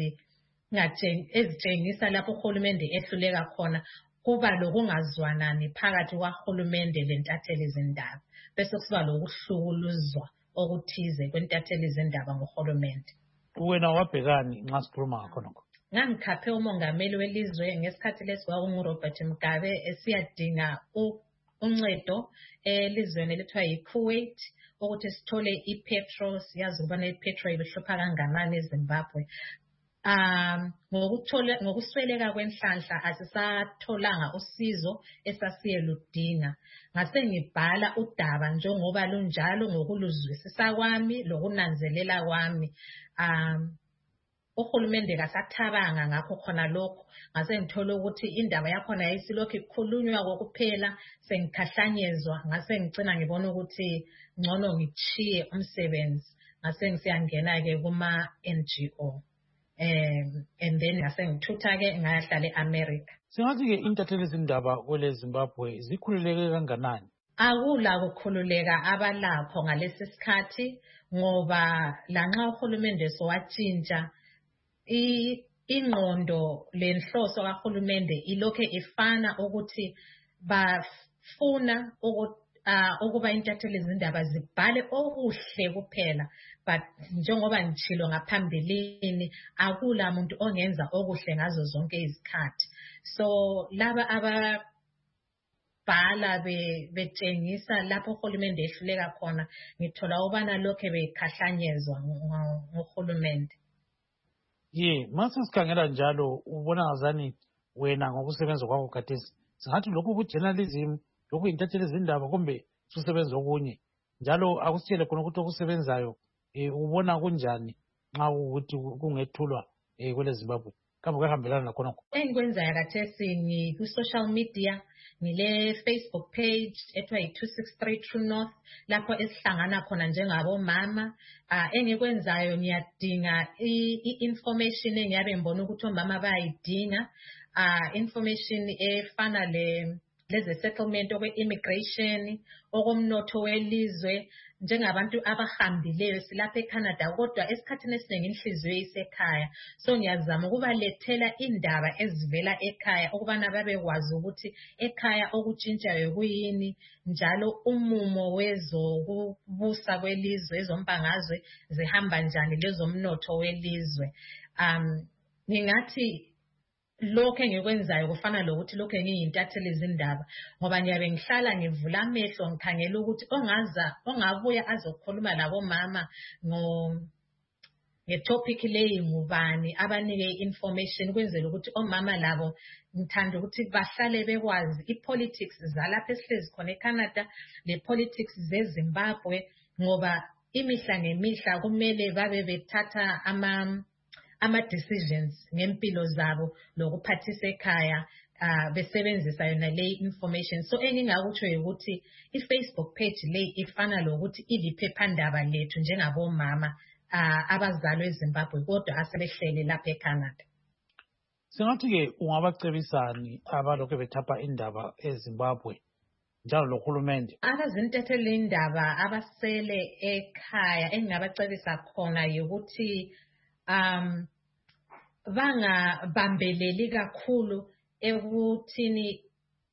ezitshengisa lapho uhulumende ehluleka khona, kuba lokungazwanani phakathi kwahulumende lentatheli izindaba, bese kuba lokuhlukuluzwa okuthize kwentatheli izindaba ngohulumende. Wena wabhekani nxa sikhuluma ngakho nokho? Ngangikhaphe umongameli welizwe ngesikhathi lesi kwakunguRobert Mugabe esiyadinga uncedo elizweni elithiwa yiKuwait ukuthi sithole ipetrol. Siyazi ukubana ipetrol ibihlupha kanganani eZimbabwe. Ngokusweleka kwenhlanhla asisatholanga usizo esasiyeludinga. Ngase ngibhala udaba njengoba lunjalo ngokuluzwisisa kwami lokunanzelela kwami. Uhulumende kasathabanga ngakho khona lokho. Ngase ngithola ukuthi indaba yakhona yayisilokhu ikhulunywa kokuphela, sengikhahlanyezwa. Ngase ngicina ngibona ukuthi ngcono ngichiye umsebenzi. Ngase ngisiyangena-ke kuma-NGO. And then ngase ngithutha-ke ngayahlala e-America. Singathi-ke intatheli izindaba kwele Zimbabwe zikhululeke kanganani? Akula kukhululeka abalapho ngalesi sikhathi ngoba lanxa uhulumende sowatshintsha ingqondo lenhloso kahulumende ilokho ifana ukuthi bafuna ukuba intatheli zindaba zibhale okuhle kuphela, but njengoba ngitshilo ngaphambilini akula muntu ongenza okuhle ngazo zonke izikhathi. So laba ababhala betshengisa lapho uhulumende ehluleka khona, ngithola ubana lokho bekhahlanyezwa nguhulumende. Mase sikhangela njalo ubona ngazani wena ngokusebenza kwakho khathesi singathi lokhu kujournalism lokhu intatheli zindaba kumbe susebenza okunye njalo akusitshele khona ukuthi okusebenzayo ubona kunjani nxa ukuthi kungethulwa kwele Zimbabwe kambe kuyahambelana nakhona. Engikwenzayo khathesi ngiku-social media, ngile Facebook page ethiwa yi263 True North lapho esihlangana khona njengabomama. Engikwenzayo ngiyadinga i-information engiyabe ngibona ukuthi omama bayayidinga, information efana leze settlement okwe-immigration, okomnotho welizwe, njengabantu abahambileyo silapha eCanada kodwa esikhathini esiningi inhliziyo isekhaya. So ngiyazama ukubalethela indaba ezivela ekhaya ukubana babekwazi ukuthi ekhaya okutshintshayo kuyini, njalo umumo wezokubusa kwelizwe, ezombangazwe zihamba njani, lezomnotho welizwe. Ngingathi lokho engikwenzayo kufana lokuthi lokho ngiyintatheli zindaba ngoba ngiyabe ngihlala ngivula amehlo ngikhangela ukuthi ongabuya azokhuluma labomama ngetopic leyi ngubani, abanike information kwenzela ukuthi omama labo ngithanda ukuthi bahlale bekwazi i-politics zalapha esihlezi khona eCanada le-politics zeZimbabwe, ngoba imihla ngemihla kumele babe bethatha ama-decisions ngempilo zabo lokuphathisa ekhaya besebenzisa yona le information. So engingakutsho ukuthi i-Facebook page le ifana lokuthi iliphephandaba lethu njengabomama abazalwa eZimbabwe kodwa asebehlele lapha eCanada. Singathi-ke ungabacebisani abalokhu bethapha indaba eZimbabwe njalo lohulumende? Abazintatheli indaba abasele ekhaya engingabacebisa khona ukuthi bangabambeleli kakhulu ekuthini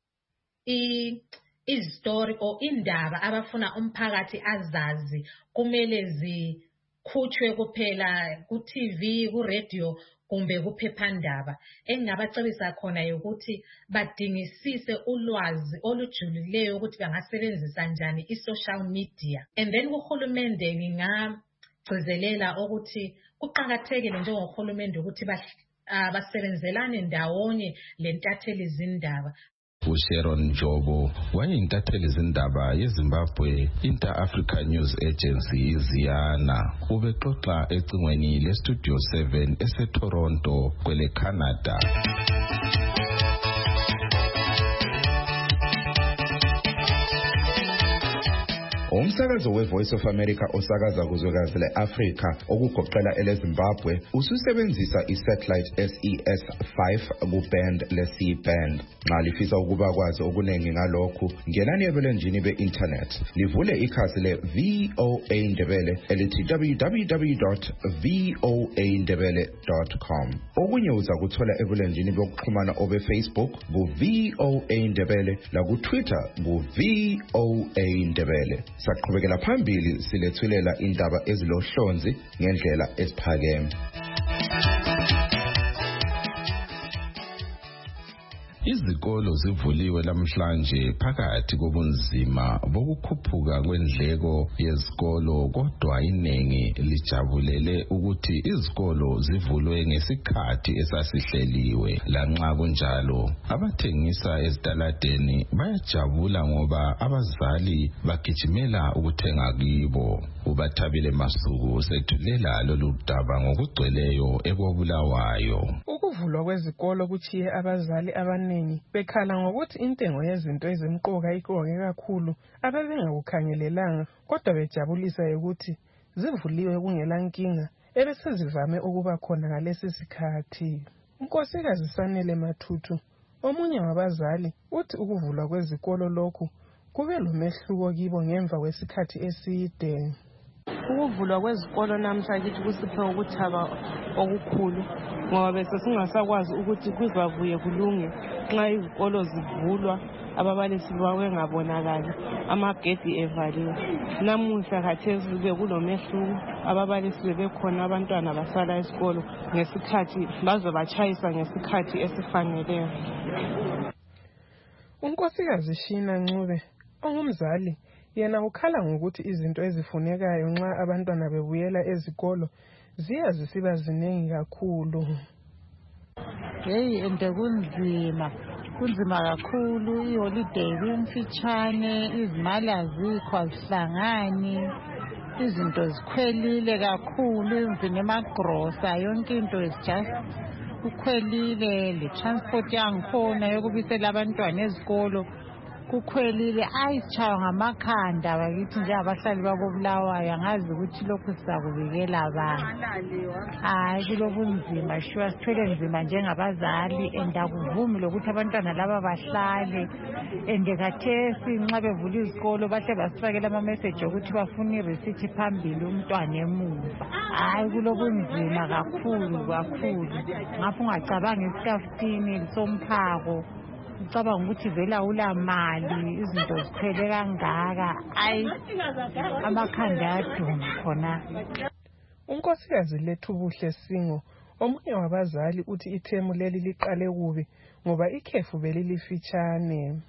izistory or indaba abafuna umphakathi azazi kumele zikhutshwe kuphela ku-TV, ku-radio kumbe kuphephandaba. Engingabacebisa khona ukuthi badingisise ulwazi olujulileyo ukuthi bangasebenzisa njani i-social media. And then kuhulumende ngingagcizelela ukuthi kuqakathekile njengohulumende ukuthi basebenzelane ndawonye lentatheli zindaba. uSharon Jobo wayeyintatheli zindaba yeZimbabwe Inter-Africa News Agency iziyana. Ubexoxa ecingweni leStudio 7 eseToronto kwele Canada. Umsakazo weVoice of America osakaza kuzwekazi leAfrika okugoqela eleZimbabwe ususebenzisa isatellite SES5 kuband leC-band. Nxa lifisa ukuba kwazi okunengi ngalokhu, ngenani ebulenjini be-internet livule ikhasi le-VOA Ndebele elithi www.voandebele.com. Okunye uza kuthola ebulenjini bokuxhumana obe-Facebook ku-VOA Ndebele laku-Twitter ku-VOA Ndebele. Saqhubekela phambili silethulela indaba ezilohlonzi ngendlela esiphakeme. Izikolo zivuliwe namhlanje phakathi kobunzima bokukhuphuka kwendleko yezikolo, kodwa iningi lijabulele ukuthi izikolo zivulwe ngesikhathi esasihleliwe. Lanxa kunjalo, abathengisa ezitaladeni bayajabula ngoba abazali bagijimela ukuthenga kibo. uBathabile Masuku sethulela lolu daba ngokugcweleyo eKobulawayo. Ukuvulwa kwezikolo kuchiye abazali abaningi bekhala ngokuthi intengo yezinto ezimqoka iqoke kakhulu ababengakukhangelelanga, kodwa bejabulisa ukuthi zivuliwe kungela nkinga ebesezivame ukuba khona ngalesi sikhathi. Unkosikazi Sanele Mathuthu, omunye wabazali, uthi ukuvulwa kwezikolo lokhu kube lomehluko kibo ngemva kwesikhathi eside. Ukuvulwa kwezikolo namhla kithi kusiphe ukuthaba okukhulu ngoba bese singasakwazi ukuthi kuzabuye kulunge nxa izikolo zivulwa ababalisi bengabonakali amagedi evaliwe. Namuhla khathesi bekulomehluko, ababalisi bebekhona, abantwana basala esikolo ngesikhathi baze batshayisa ngesikhathi esifaneleyo. Unkosikazi Shina Ncube ongumzali yena ukhala ngokuthi izinto ezifunekayo nxa abantwana bebuyela ezikolo ziya zisiba ziningi kakhulu. Ende kunzima kakhulu, iholiday imfitshane, izimali azikho azihlangani, izinto zikhwelile kakhulu, imvini emagrosa yonke into is just kukhwelile, le transport yangikhona yokubisela abantwana ezikolo kukhwelile. Ayisitshaywa ngamakhanda bakithi nje abahlali bakoBulawayo, angazi ukuthi lokhu sizakubikela abantu. Hayi kulobunzima sure, sithwele nzima njengabazali, akuvumi lokuthi abantwana laba bahlale. Khathesi nxa bevula izikolo bahle basifakela ama-message ukuthi bafuna irisithi phambili umntwana emuva. Hayi kulobunzima kakhulu. Ngapho ungacabangi isitafutini somphako, ucabanga ukuthi vela ulamali, izinto ziphele kangaka. Amakhanda ayaduma khona. Unkosikazi Lethubuhle Singo omunye wabazali uthi ithemu leli liqale kubi ngoba ikhefu belilifitshane.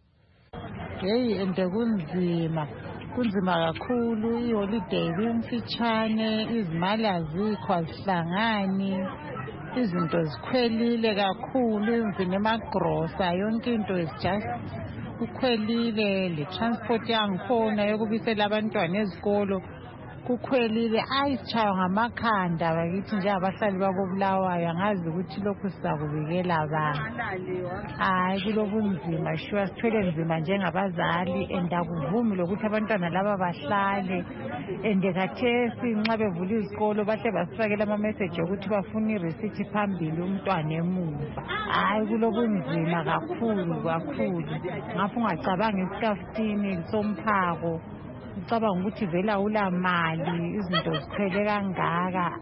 Kunzima kakhulu, iholiday imfitshane, izimali azikho azihlangani, izinto zikhwelile kakhulu, imvini emagrosa yonke into is just kukhwelile, le transport yangikhona yokubisela abantwana ezikolo kukhwelile. Ayisitshaywa ngamakhanda bakithi nje abahlali bakoBulawayo, angazi ukuthi lokhu sizakubikela abantu. Hayi kulobunzima sure, sithwele nzima njengabazali, akuvumi lokuthi abantwana laba bahlale. Khathesi nxa bevula izikolo bahle basifakela ama-message ukuthi bafuna irisithi phambili umntwana emuva. Hayi kulobunzima kakhulu. Ngapho ungacabangi isitafutini somphako, ucabanga ukuthi vela ulamali, izinto ziphele kangaka.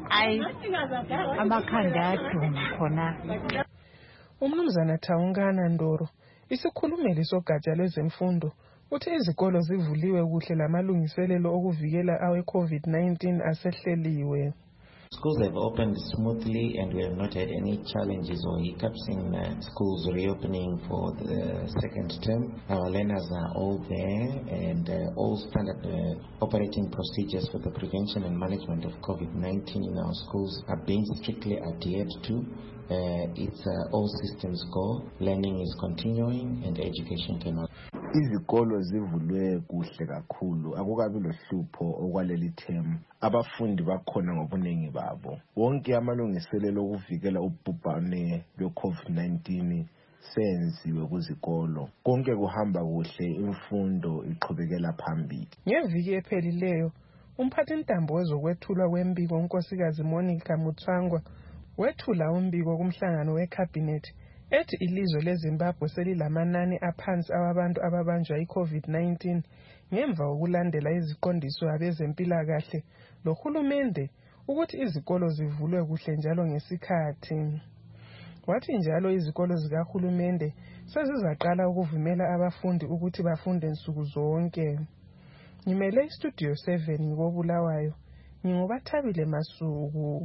Amakhanda ayaduma khona. Umnumzana Thawungana Ndoro, isikhulumeli sogatsha lwezemfundo, uthi izikolo zivuliwe kuhle lamalungiselelo okuvikela awe-COVID-19 asehleliwe. Schools have opened smoothly and we have not had any challenges or hiccups in schools reopening for the second term. Our learners are all there and all standard operating procedures for the prevention and management of COVID-19 in our schools are being strictly adhered to. It's all systems go, learning is continuing and education cannot. Izikolo zivulwe kuhle kakhulu, akukabi lohlupho okwaleli term. Abafundi bakhona ngobunengi babo. Wonke amalungiselelo okuvikela ubhubhane lwe-COVID-19 senziwe kuzikolo. Konke kuhamba kuhle, imfundo iqhubekela phambili. Ngeviki ephelileyo, umphathintambo wezokwethulwa kwembiko unkosikazi Monica Mutsvangwa wethula umbiko kumhlangano weCabinet ethi ilizwe leZimbabwe selilamanani aphansi awabantu ababanjwa i-COVID-19 ngemva kokulandela iziqondiso abezempilakahle lohulumende ukuthi izikolo zivulwe kuhle njalo ngesikhathi. Wathi njalo izikolo zikahulumende sezizaqala ukuvumela abafundi ukuthi bafunde nsuku zonke. Ngimele iStudio 7 ngoBulawayo, ngingobathabile Masuku.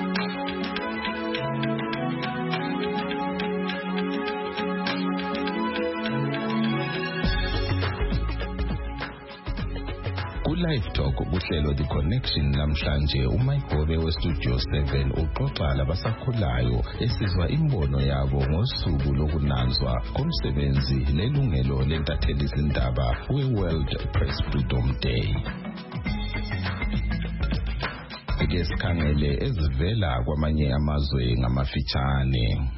Live Talk kuhlelo The Connection namhlanje uMike Gobe weStudio 7 uxoxa labasakhulayo esizwa imbono yabo ngosuku lokunanzwa komsebenzi lelungelo lentatheli izindaba we-World Press Freedom Day. Ake sikhangele ezivela kwamanye amazwe ngamafitshane.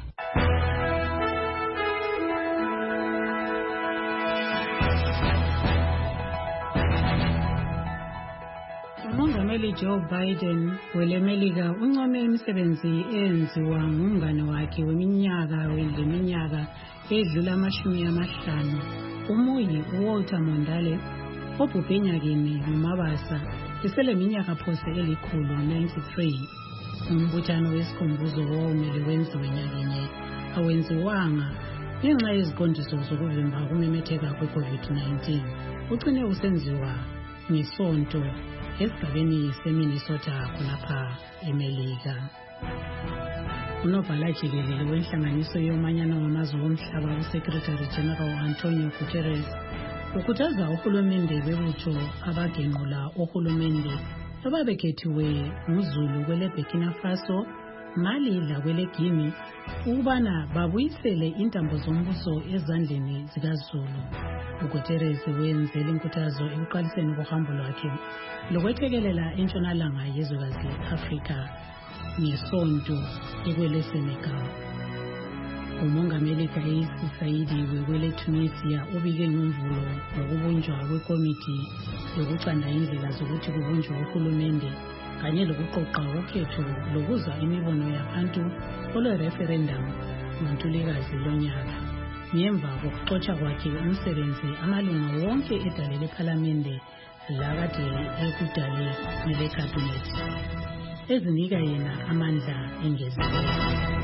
uMongameli Joe Biden welemelika uncome imisebenzi eyenziwa ngumngane wakhe leminyaka edlula 50. Umuyi Walter Mondale obhubhe enyakeni ngumabasa eseleminyaka phose elikhulu 93. umbuthano wesikhumbuzo womele wenziwe nyakenye awenziwanga ngenxa yeziqondiso zokuvimba ukumemetheka kwe-COVID-19 ucine usenziwa ngesonto esigabeni seMinnesota khonapha eMelika. Unobhala jikelele wenhlanganiso yomanyano wamazwe omhlaba uSecretary General Antonio Guterres ukhuthaza uhulumende bebutho abagenqula uhulumende ababekhethiwe nguZulu kwele Burkina Faso, Mali lakwele Guinea ukubana babuyisele intambo zombuso ezandleni zikaZulu. uGuterres wenzele inkuthazo ekuqaliseni kohambo lwakhe lokwethekelela entshonalanga yezwekazi Afrika ngesonto ekwele Senegal. Umongameli Kais Saied wekwele Tunisia ubike ngomvulo ngokubunjwa kwekomiti yokucanda indlela zokuthi kubunjwe uhulumende kanye lokuqoqa ukhetho lokuzwa imibono yabantu olwe-referendum ngoNtulikazi lonyaka. Ngemva kokuxotsha kwakhe umsebenzi amalunga wonke edale lephalamende lakade ekudale nele-cabinet ezinika yena amandla engeziweyo.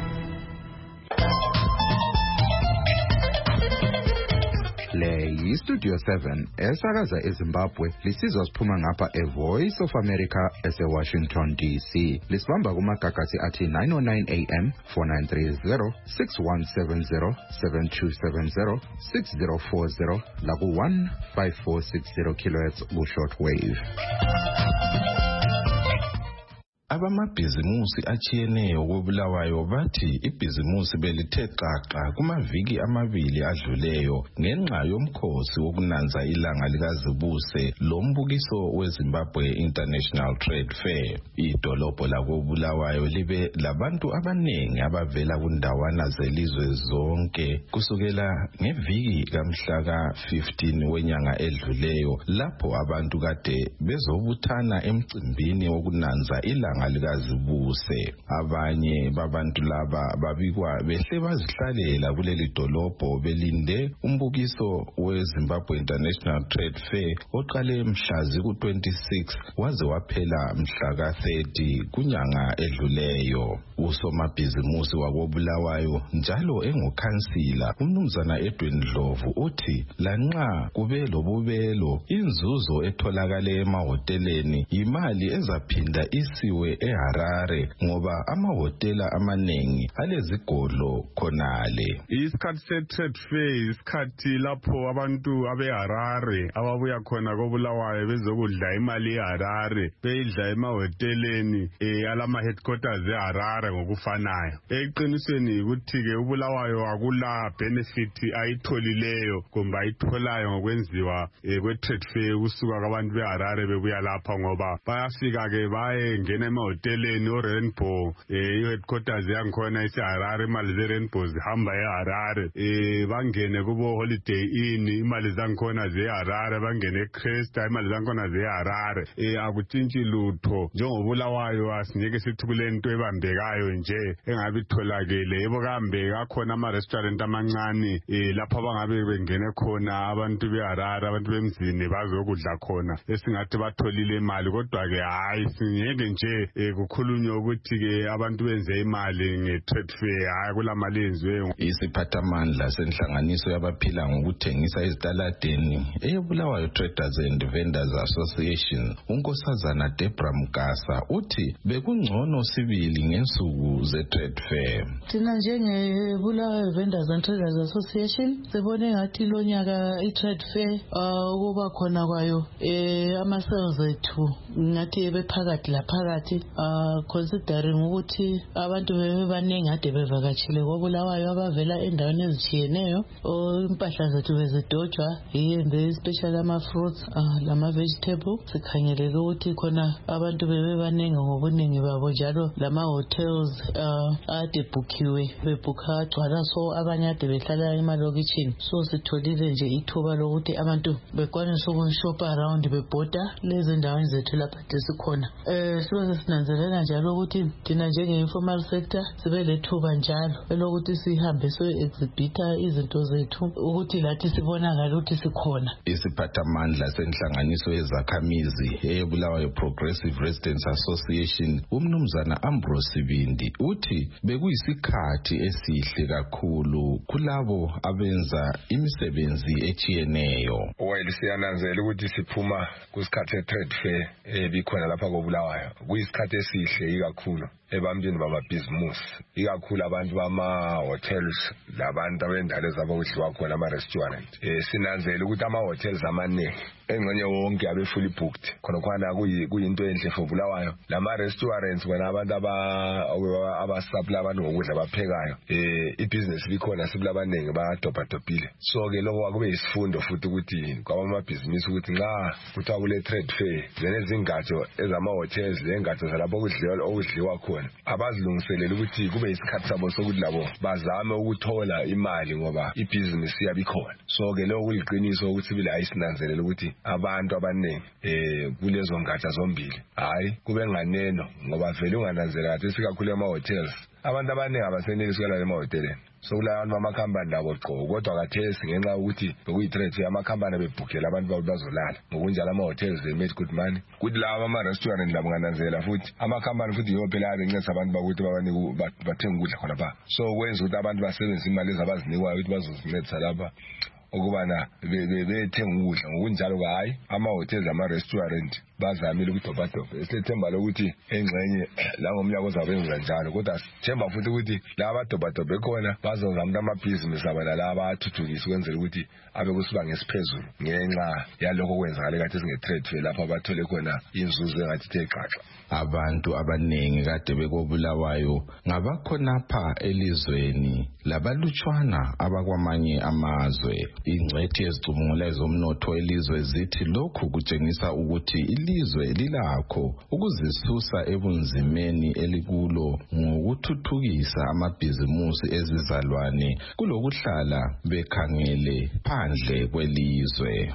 Le yiStudio 7 esakaza eZimbabwe lisizwa siphuma ngapha eVoice of America eseWashington DC. Lisibamba kumagagasi athi 909 AM 4930 6170 7270 6040 laku 15460 kHz ku shortwave. Abamabhizimusi achiyeneyo koBulawayo bathi ibhizimusi belithe xaxa kumaviki amabili adluleyo ngenxa yomkhosi wokunanza ilanga likazibuse lombukiso weZimbabwe International Trade Fair. Idolobho lakoBulawayo libe labantu abanengi abavela kundawana zelizwe zonke kusukela ngeviki kamhlaka 15 wenyanga edluleyo lapho abantu kade bezobuthana emcimbini wokunanza ilanga likazibuse. Abanye babantu laba babikwa behle bazihlalela kuleli dolobho belinde umbukiso weZimbabwe International Trade Fair oqale mhla ziku-26 waze waphela mhla ka-30 kunyanga edluleyo. Usomabhizimusi wakoBulawayo njalo engukhansila uMnumzana Edwin Ndlovu uthi lanxa kube lobubelo inzuzo etholakale emahoteleni imali ezaphinda isiwe eHarare ngoba amahotela amanengi alezigodlo khonale. Isikhathi se-Trade Fair isikhathi lapho abantu abeHarare ababuya khona koBulawayo bezokudla imali eHarare beyidla emahoteleni alama headquarters eHarare ngokufanayo. Eqinisweni ukuthi ke uBulawayo akula benefit ayitholileyo kumbe ayitholayo ngokwenziwa kwe-Trade Fair kusuka kwabantu beHarare bebuya lapha ngoba bayafika ke baye ngena emahoteleni oRainbow i-headquarters yankhona iseHarare imali zeRainbow zihamba eHarare bangene kubo Holiday Inn imali zankhona zeHarare bangene eCresta imali zankhona zeHarare akutshintshi lutho njengobulawayo asingeke sithi kulento ebambekayo nje engabe itholakele yebo kambe akhona ama-restaurant amancane lapho abangabe bengene khona abantu beHarare abantu bemzini bazokudla khona esingathi batholile imali kodwa ke hayi singeke nje kukhulunywa ukuthi ke abantu benze imali nge-Trade Fair hayi kulamali enziwe. Isiphathamandla senhlanganiso yabaphila ngokuthengisa ezitaladeni eyoBulawayo Traders and Vendors Association unkosazana Debra Mgasa uthi bekungcono sibili ngensuku ze-Trade Fair. Thina njengeBulawayo Vendors and Traders Association sibone ngathi lo nyaka i-Trade Fair ukuba khona kwayo ama-sales ethu ngathi bephakathi laphakathi considering ukuthi abantu bebaningi ade bevakatshile koBulawayo abavela endaweni ezitshiyeneyo impahla zethu bezidojwa yiyembe special ama-fruits lama-vegetable sikhangelele ukuthi khona abantu bebaningi ngobuningi babo njalo lama-hotels ade bhukhiwe bebhukha gcwala so abanye ade behlala emalokitshini so sitholile nje ithuba lokuthi abantu bekwanisa ukushopa around bebhoda lezi ndaweni zethu lapha desikhona sibe sinanzelela njalo ukuthi thina njenge-informal sector sibe lethuba njalo elokuthi sihambe so-exhibitha izinto zethu ukuthi lathi sibonakala ukuthi sikhona. Isiphathamandla senhlanganiso yezakhamizi eyebulawayo Progressive Residents Association umnumzana Ambrose Sibindi uthi bekuyisikhathi esihle kakhulu kulabo abenza imisebenzi echiyeneyo. Siyananzela ukuthi siphuma kusikhathi se-trade fair ebikhona lapha koBulawayo. Kuyisikhathi esihle kakhulu ebantwini bamabhizimusi, ikakhulu abantu bama-hotels labantu abendalo zabo kudliwa khona ama-restaurant. Sinanzela ukuthi ama-hotels amaningi engxenye wonke abe fully booked. Khona kuyinto enhle for Bulawayo. Lama-restaurants wena abantu abasupply abantu ngokudla abaphekayo, ibhizinesi likhona sibula abaningi badobhadobhile. So-ke lokho kube yisifundo futhi ukuthi kwabamabhizinisi ukuthi nxa kuthiwa kule trade fair zenezingatsho ezama-hotels lezingatsho zalapho okudliwa khona abazilungiselela ukuthi kube isikhathi sabo sokuthi labo bazame ukuthola imali ngoba ibhizinisi yabikhona. So-ke lokho kuliqiniso ukuthi sibile ayisinanzelela ukuthi abantu abaningi kulezo ngatsha zombili hayi kube nganeno ngoba vele ungananzela kathi sikakhulu ema-hotels abantu abaningi abasenelisi ukwela emahoteleni. So kulabantu bamakhampani labo qho kodwa kathesi ngenxa ukuthi bekuyi-trade amakhampani bebhukela abantu babo bazolala ngokunjalo ama-hotels they made good money. Kuthi laba ama-restaurant labo ngananzela futhi amakhampani futhi yiwo phela abencedisa abantu bakuthi bathenge ukudla khona pha. So kwenza ukuthi abantu basebenzise imali ezabazinikwayo ukuthi bazozincedisa lapha ukubana bethenga ukudla. Ngokunjalo hayi ama-hotels ama-restaurant bazamile ukudobhadobha. Silethemba lokuthi engxenye la ngomnyaka ozabenza njalo kodwa sithemba futhi ukuthi la badobhadobhe khona bazozama amabhizinisi abo nalaba athuthukisa ukwenzela ukuthi abe kusibanga esiphezulu ngenxa yalokho kwenzakale kathi singe-trade fair lapho abathole khona inzuzo engathi ithe xaxa. Abantu abaningi kade bekobulawayo ngabakhonapha elizweni labalutshwana abakwamanye amazwe. Ingcwethi ezicubungula ezomnotho elizwe zithi lokhu kutshengisa ukuthi ilizwe lilakho ukuzisusa ebunzimeni elikulo ngokuthuthukisa amabhizimusi ezizalwane kulokuhlala bekhangele phandle kwelizwe.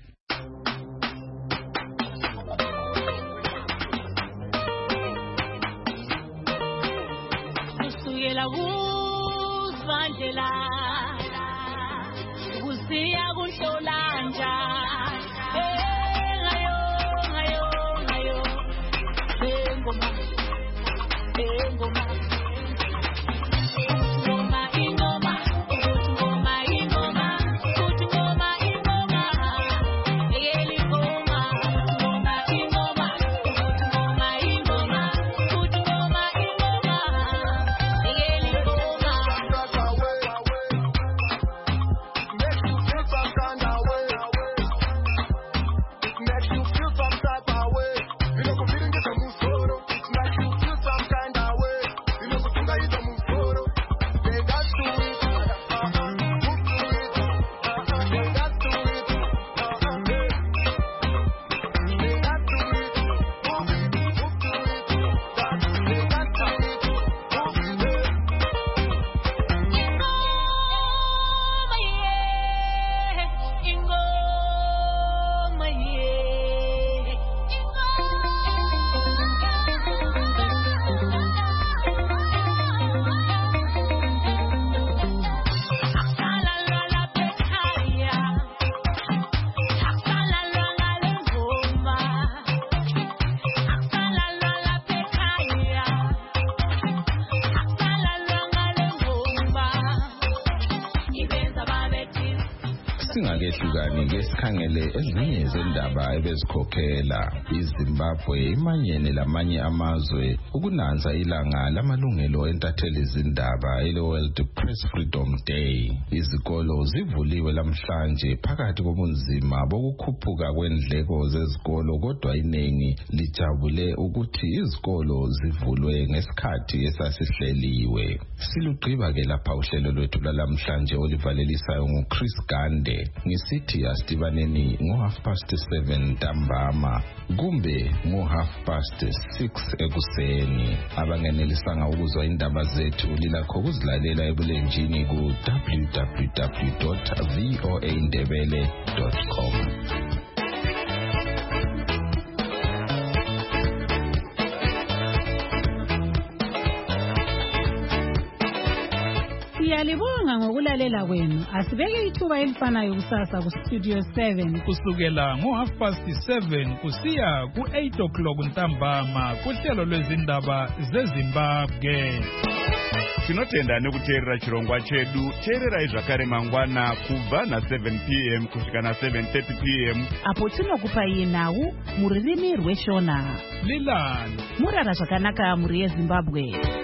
Singakehlukani ngesikhangele ezinye zendaba ebezikhokhela iZimbabwe imanyene lamanye amazwe ukunanza ilanga lamalungelo entatheli izindaba ele-World Press Freedom Day. Izikolo zivuliwe lamhlanje phakathi kobunzima bokukhuphuka kwendleko zezikolo kodwa iningi lijabule ukuthi izikolo zivulwe ngesikhathi esasihleliwe. Silugqiba ke lapha uhlelo lwethu lamhlanje olivalelisayo nguChris Gande. Ngisithi asidibaneni ngo7:30 ntambama kumbe ngo6:30 ekuseni. Abangenelisanga ukuzwa indaba zethu lilakho ukuzilalela ebulenjini ku www.voaindebele.com. Siyalibonga ngokulalela kwenu. Asibeke ithuba elifanayo kusasa ku Studio 7 kusukela ngo7:30 kusiya ku8 ntambama kuhlelo lwezindaba zeZimbabwe. Tinotenda nekuteerera chirongwa chedu. Teererai zvakare mangwana kubva na7 p.m. kusvika na7:30 p.m. apo tinokupai nhau muririmi rweshona. Lilani murara zvakanaka muri yeZimbabwe.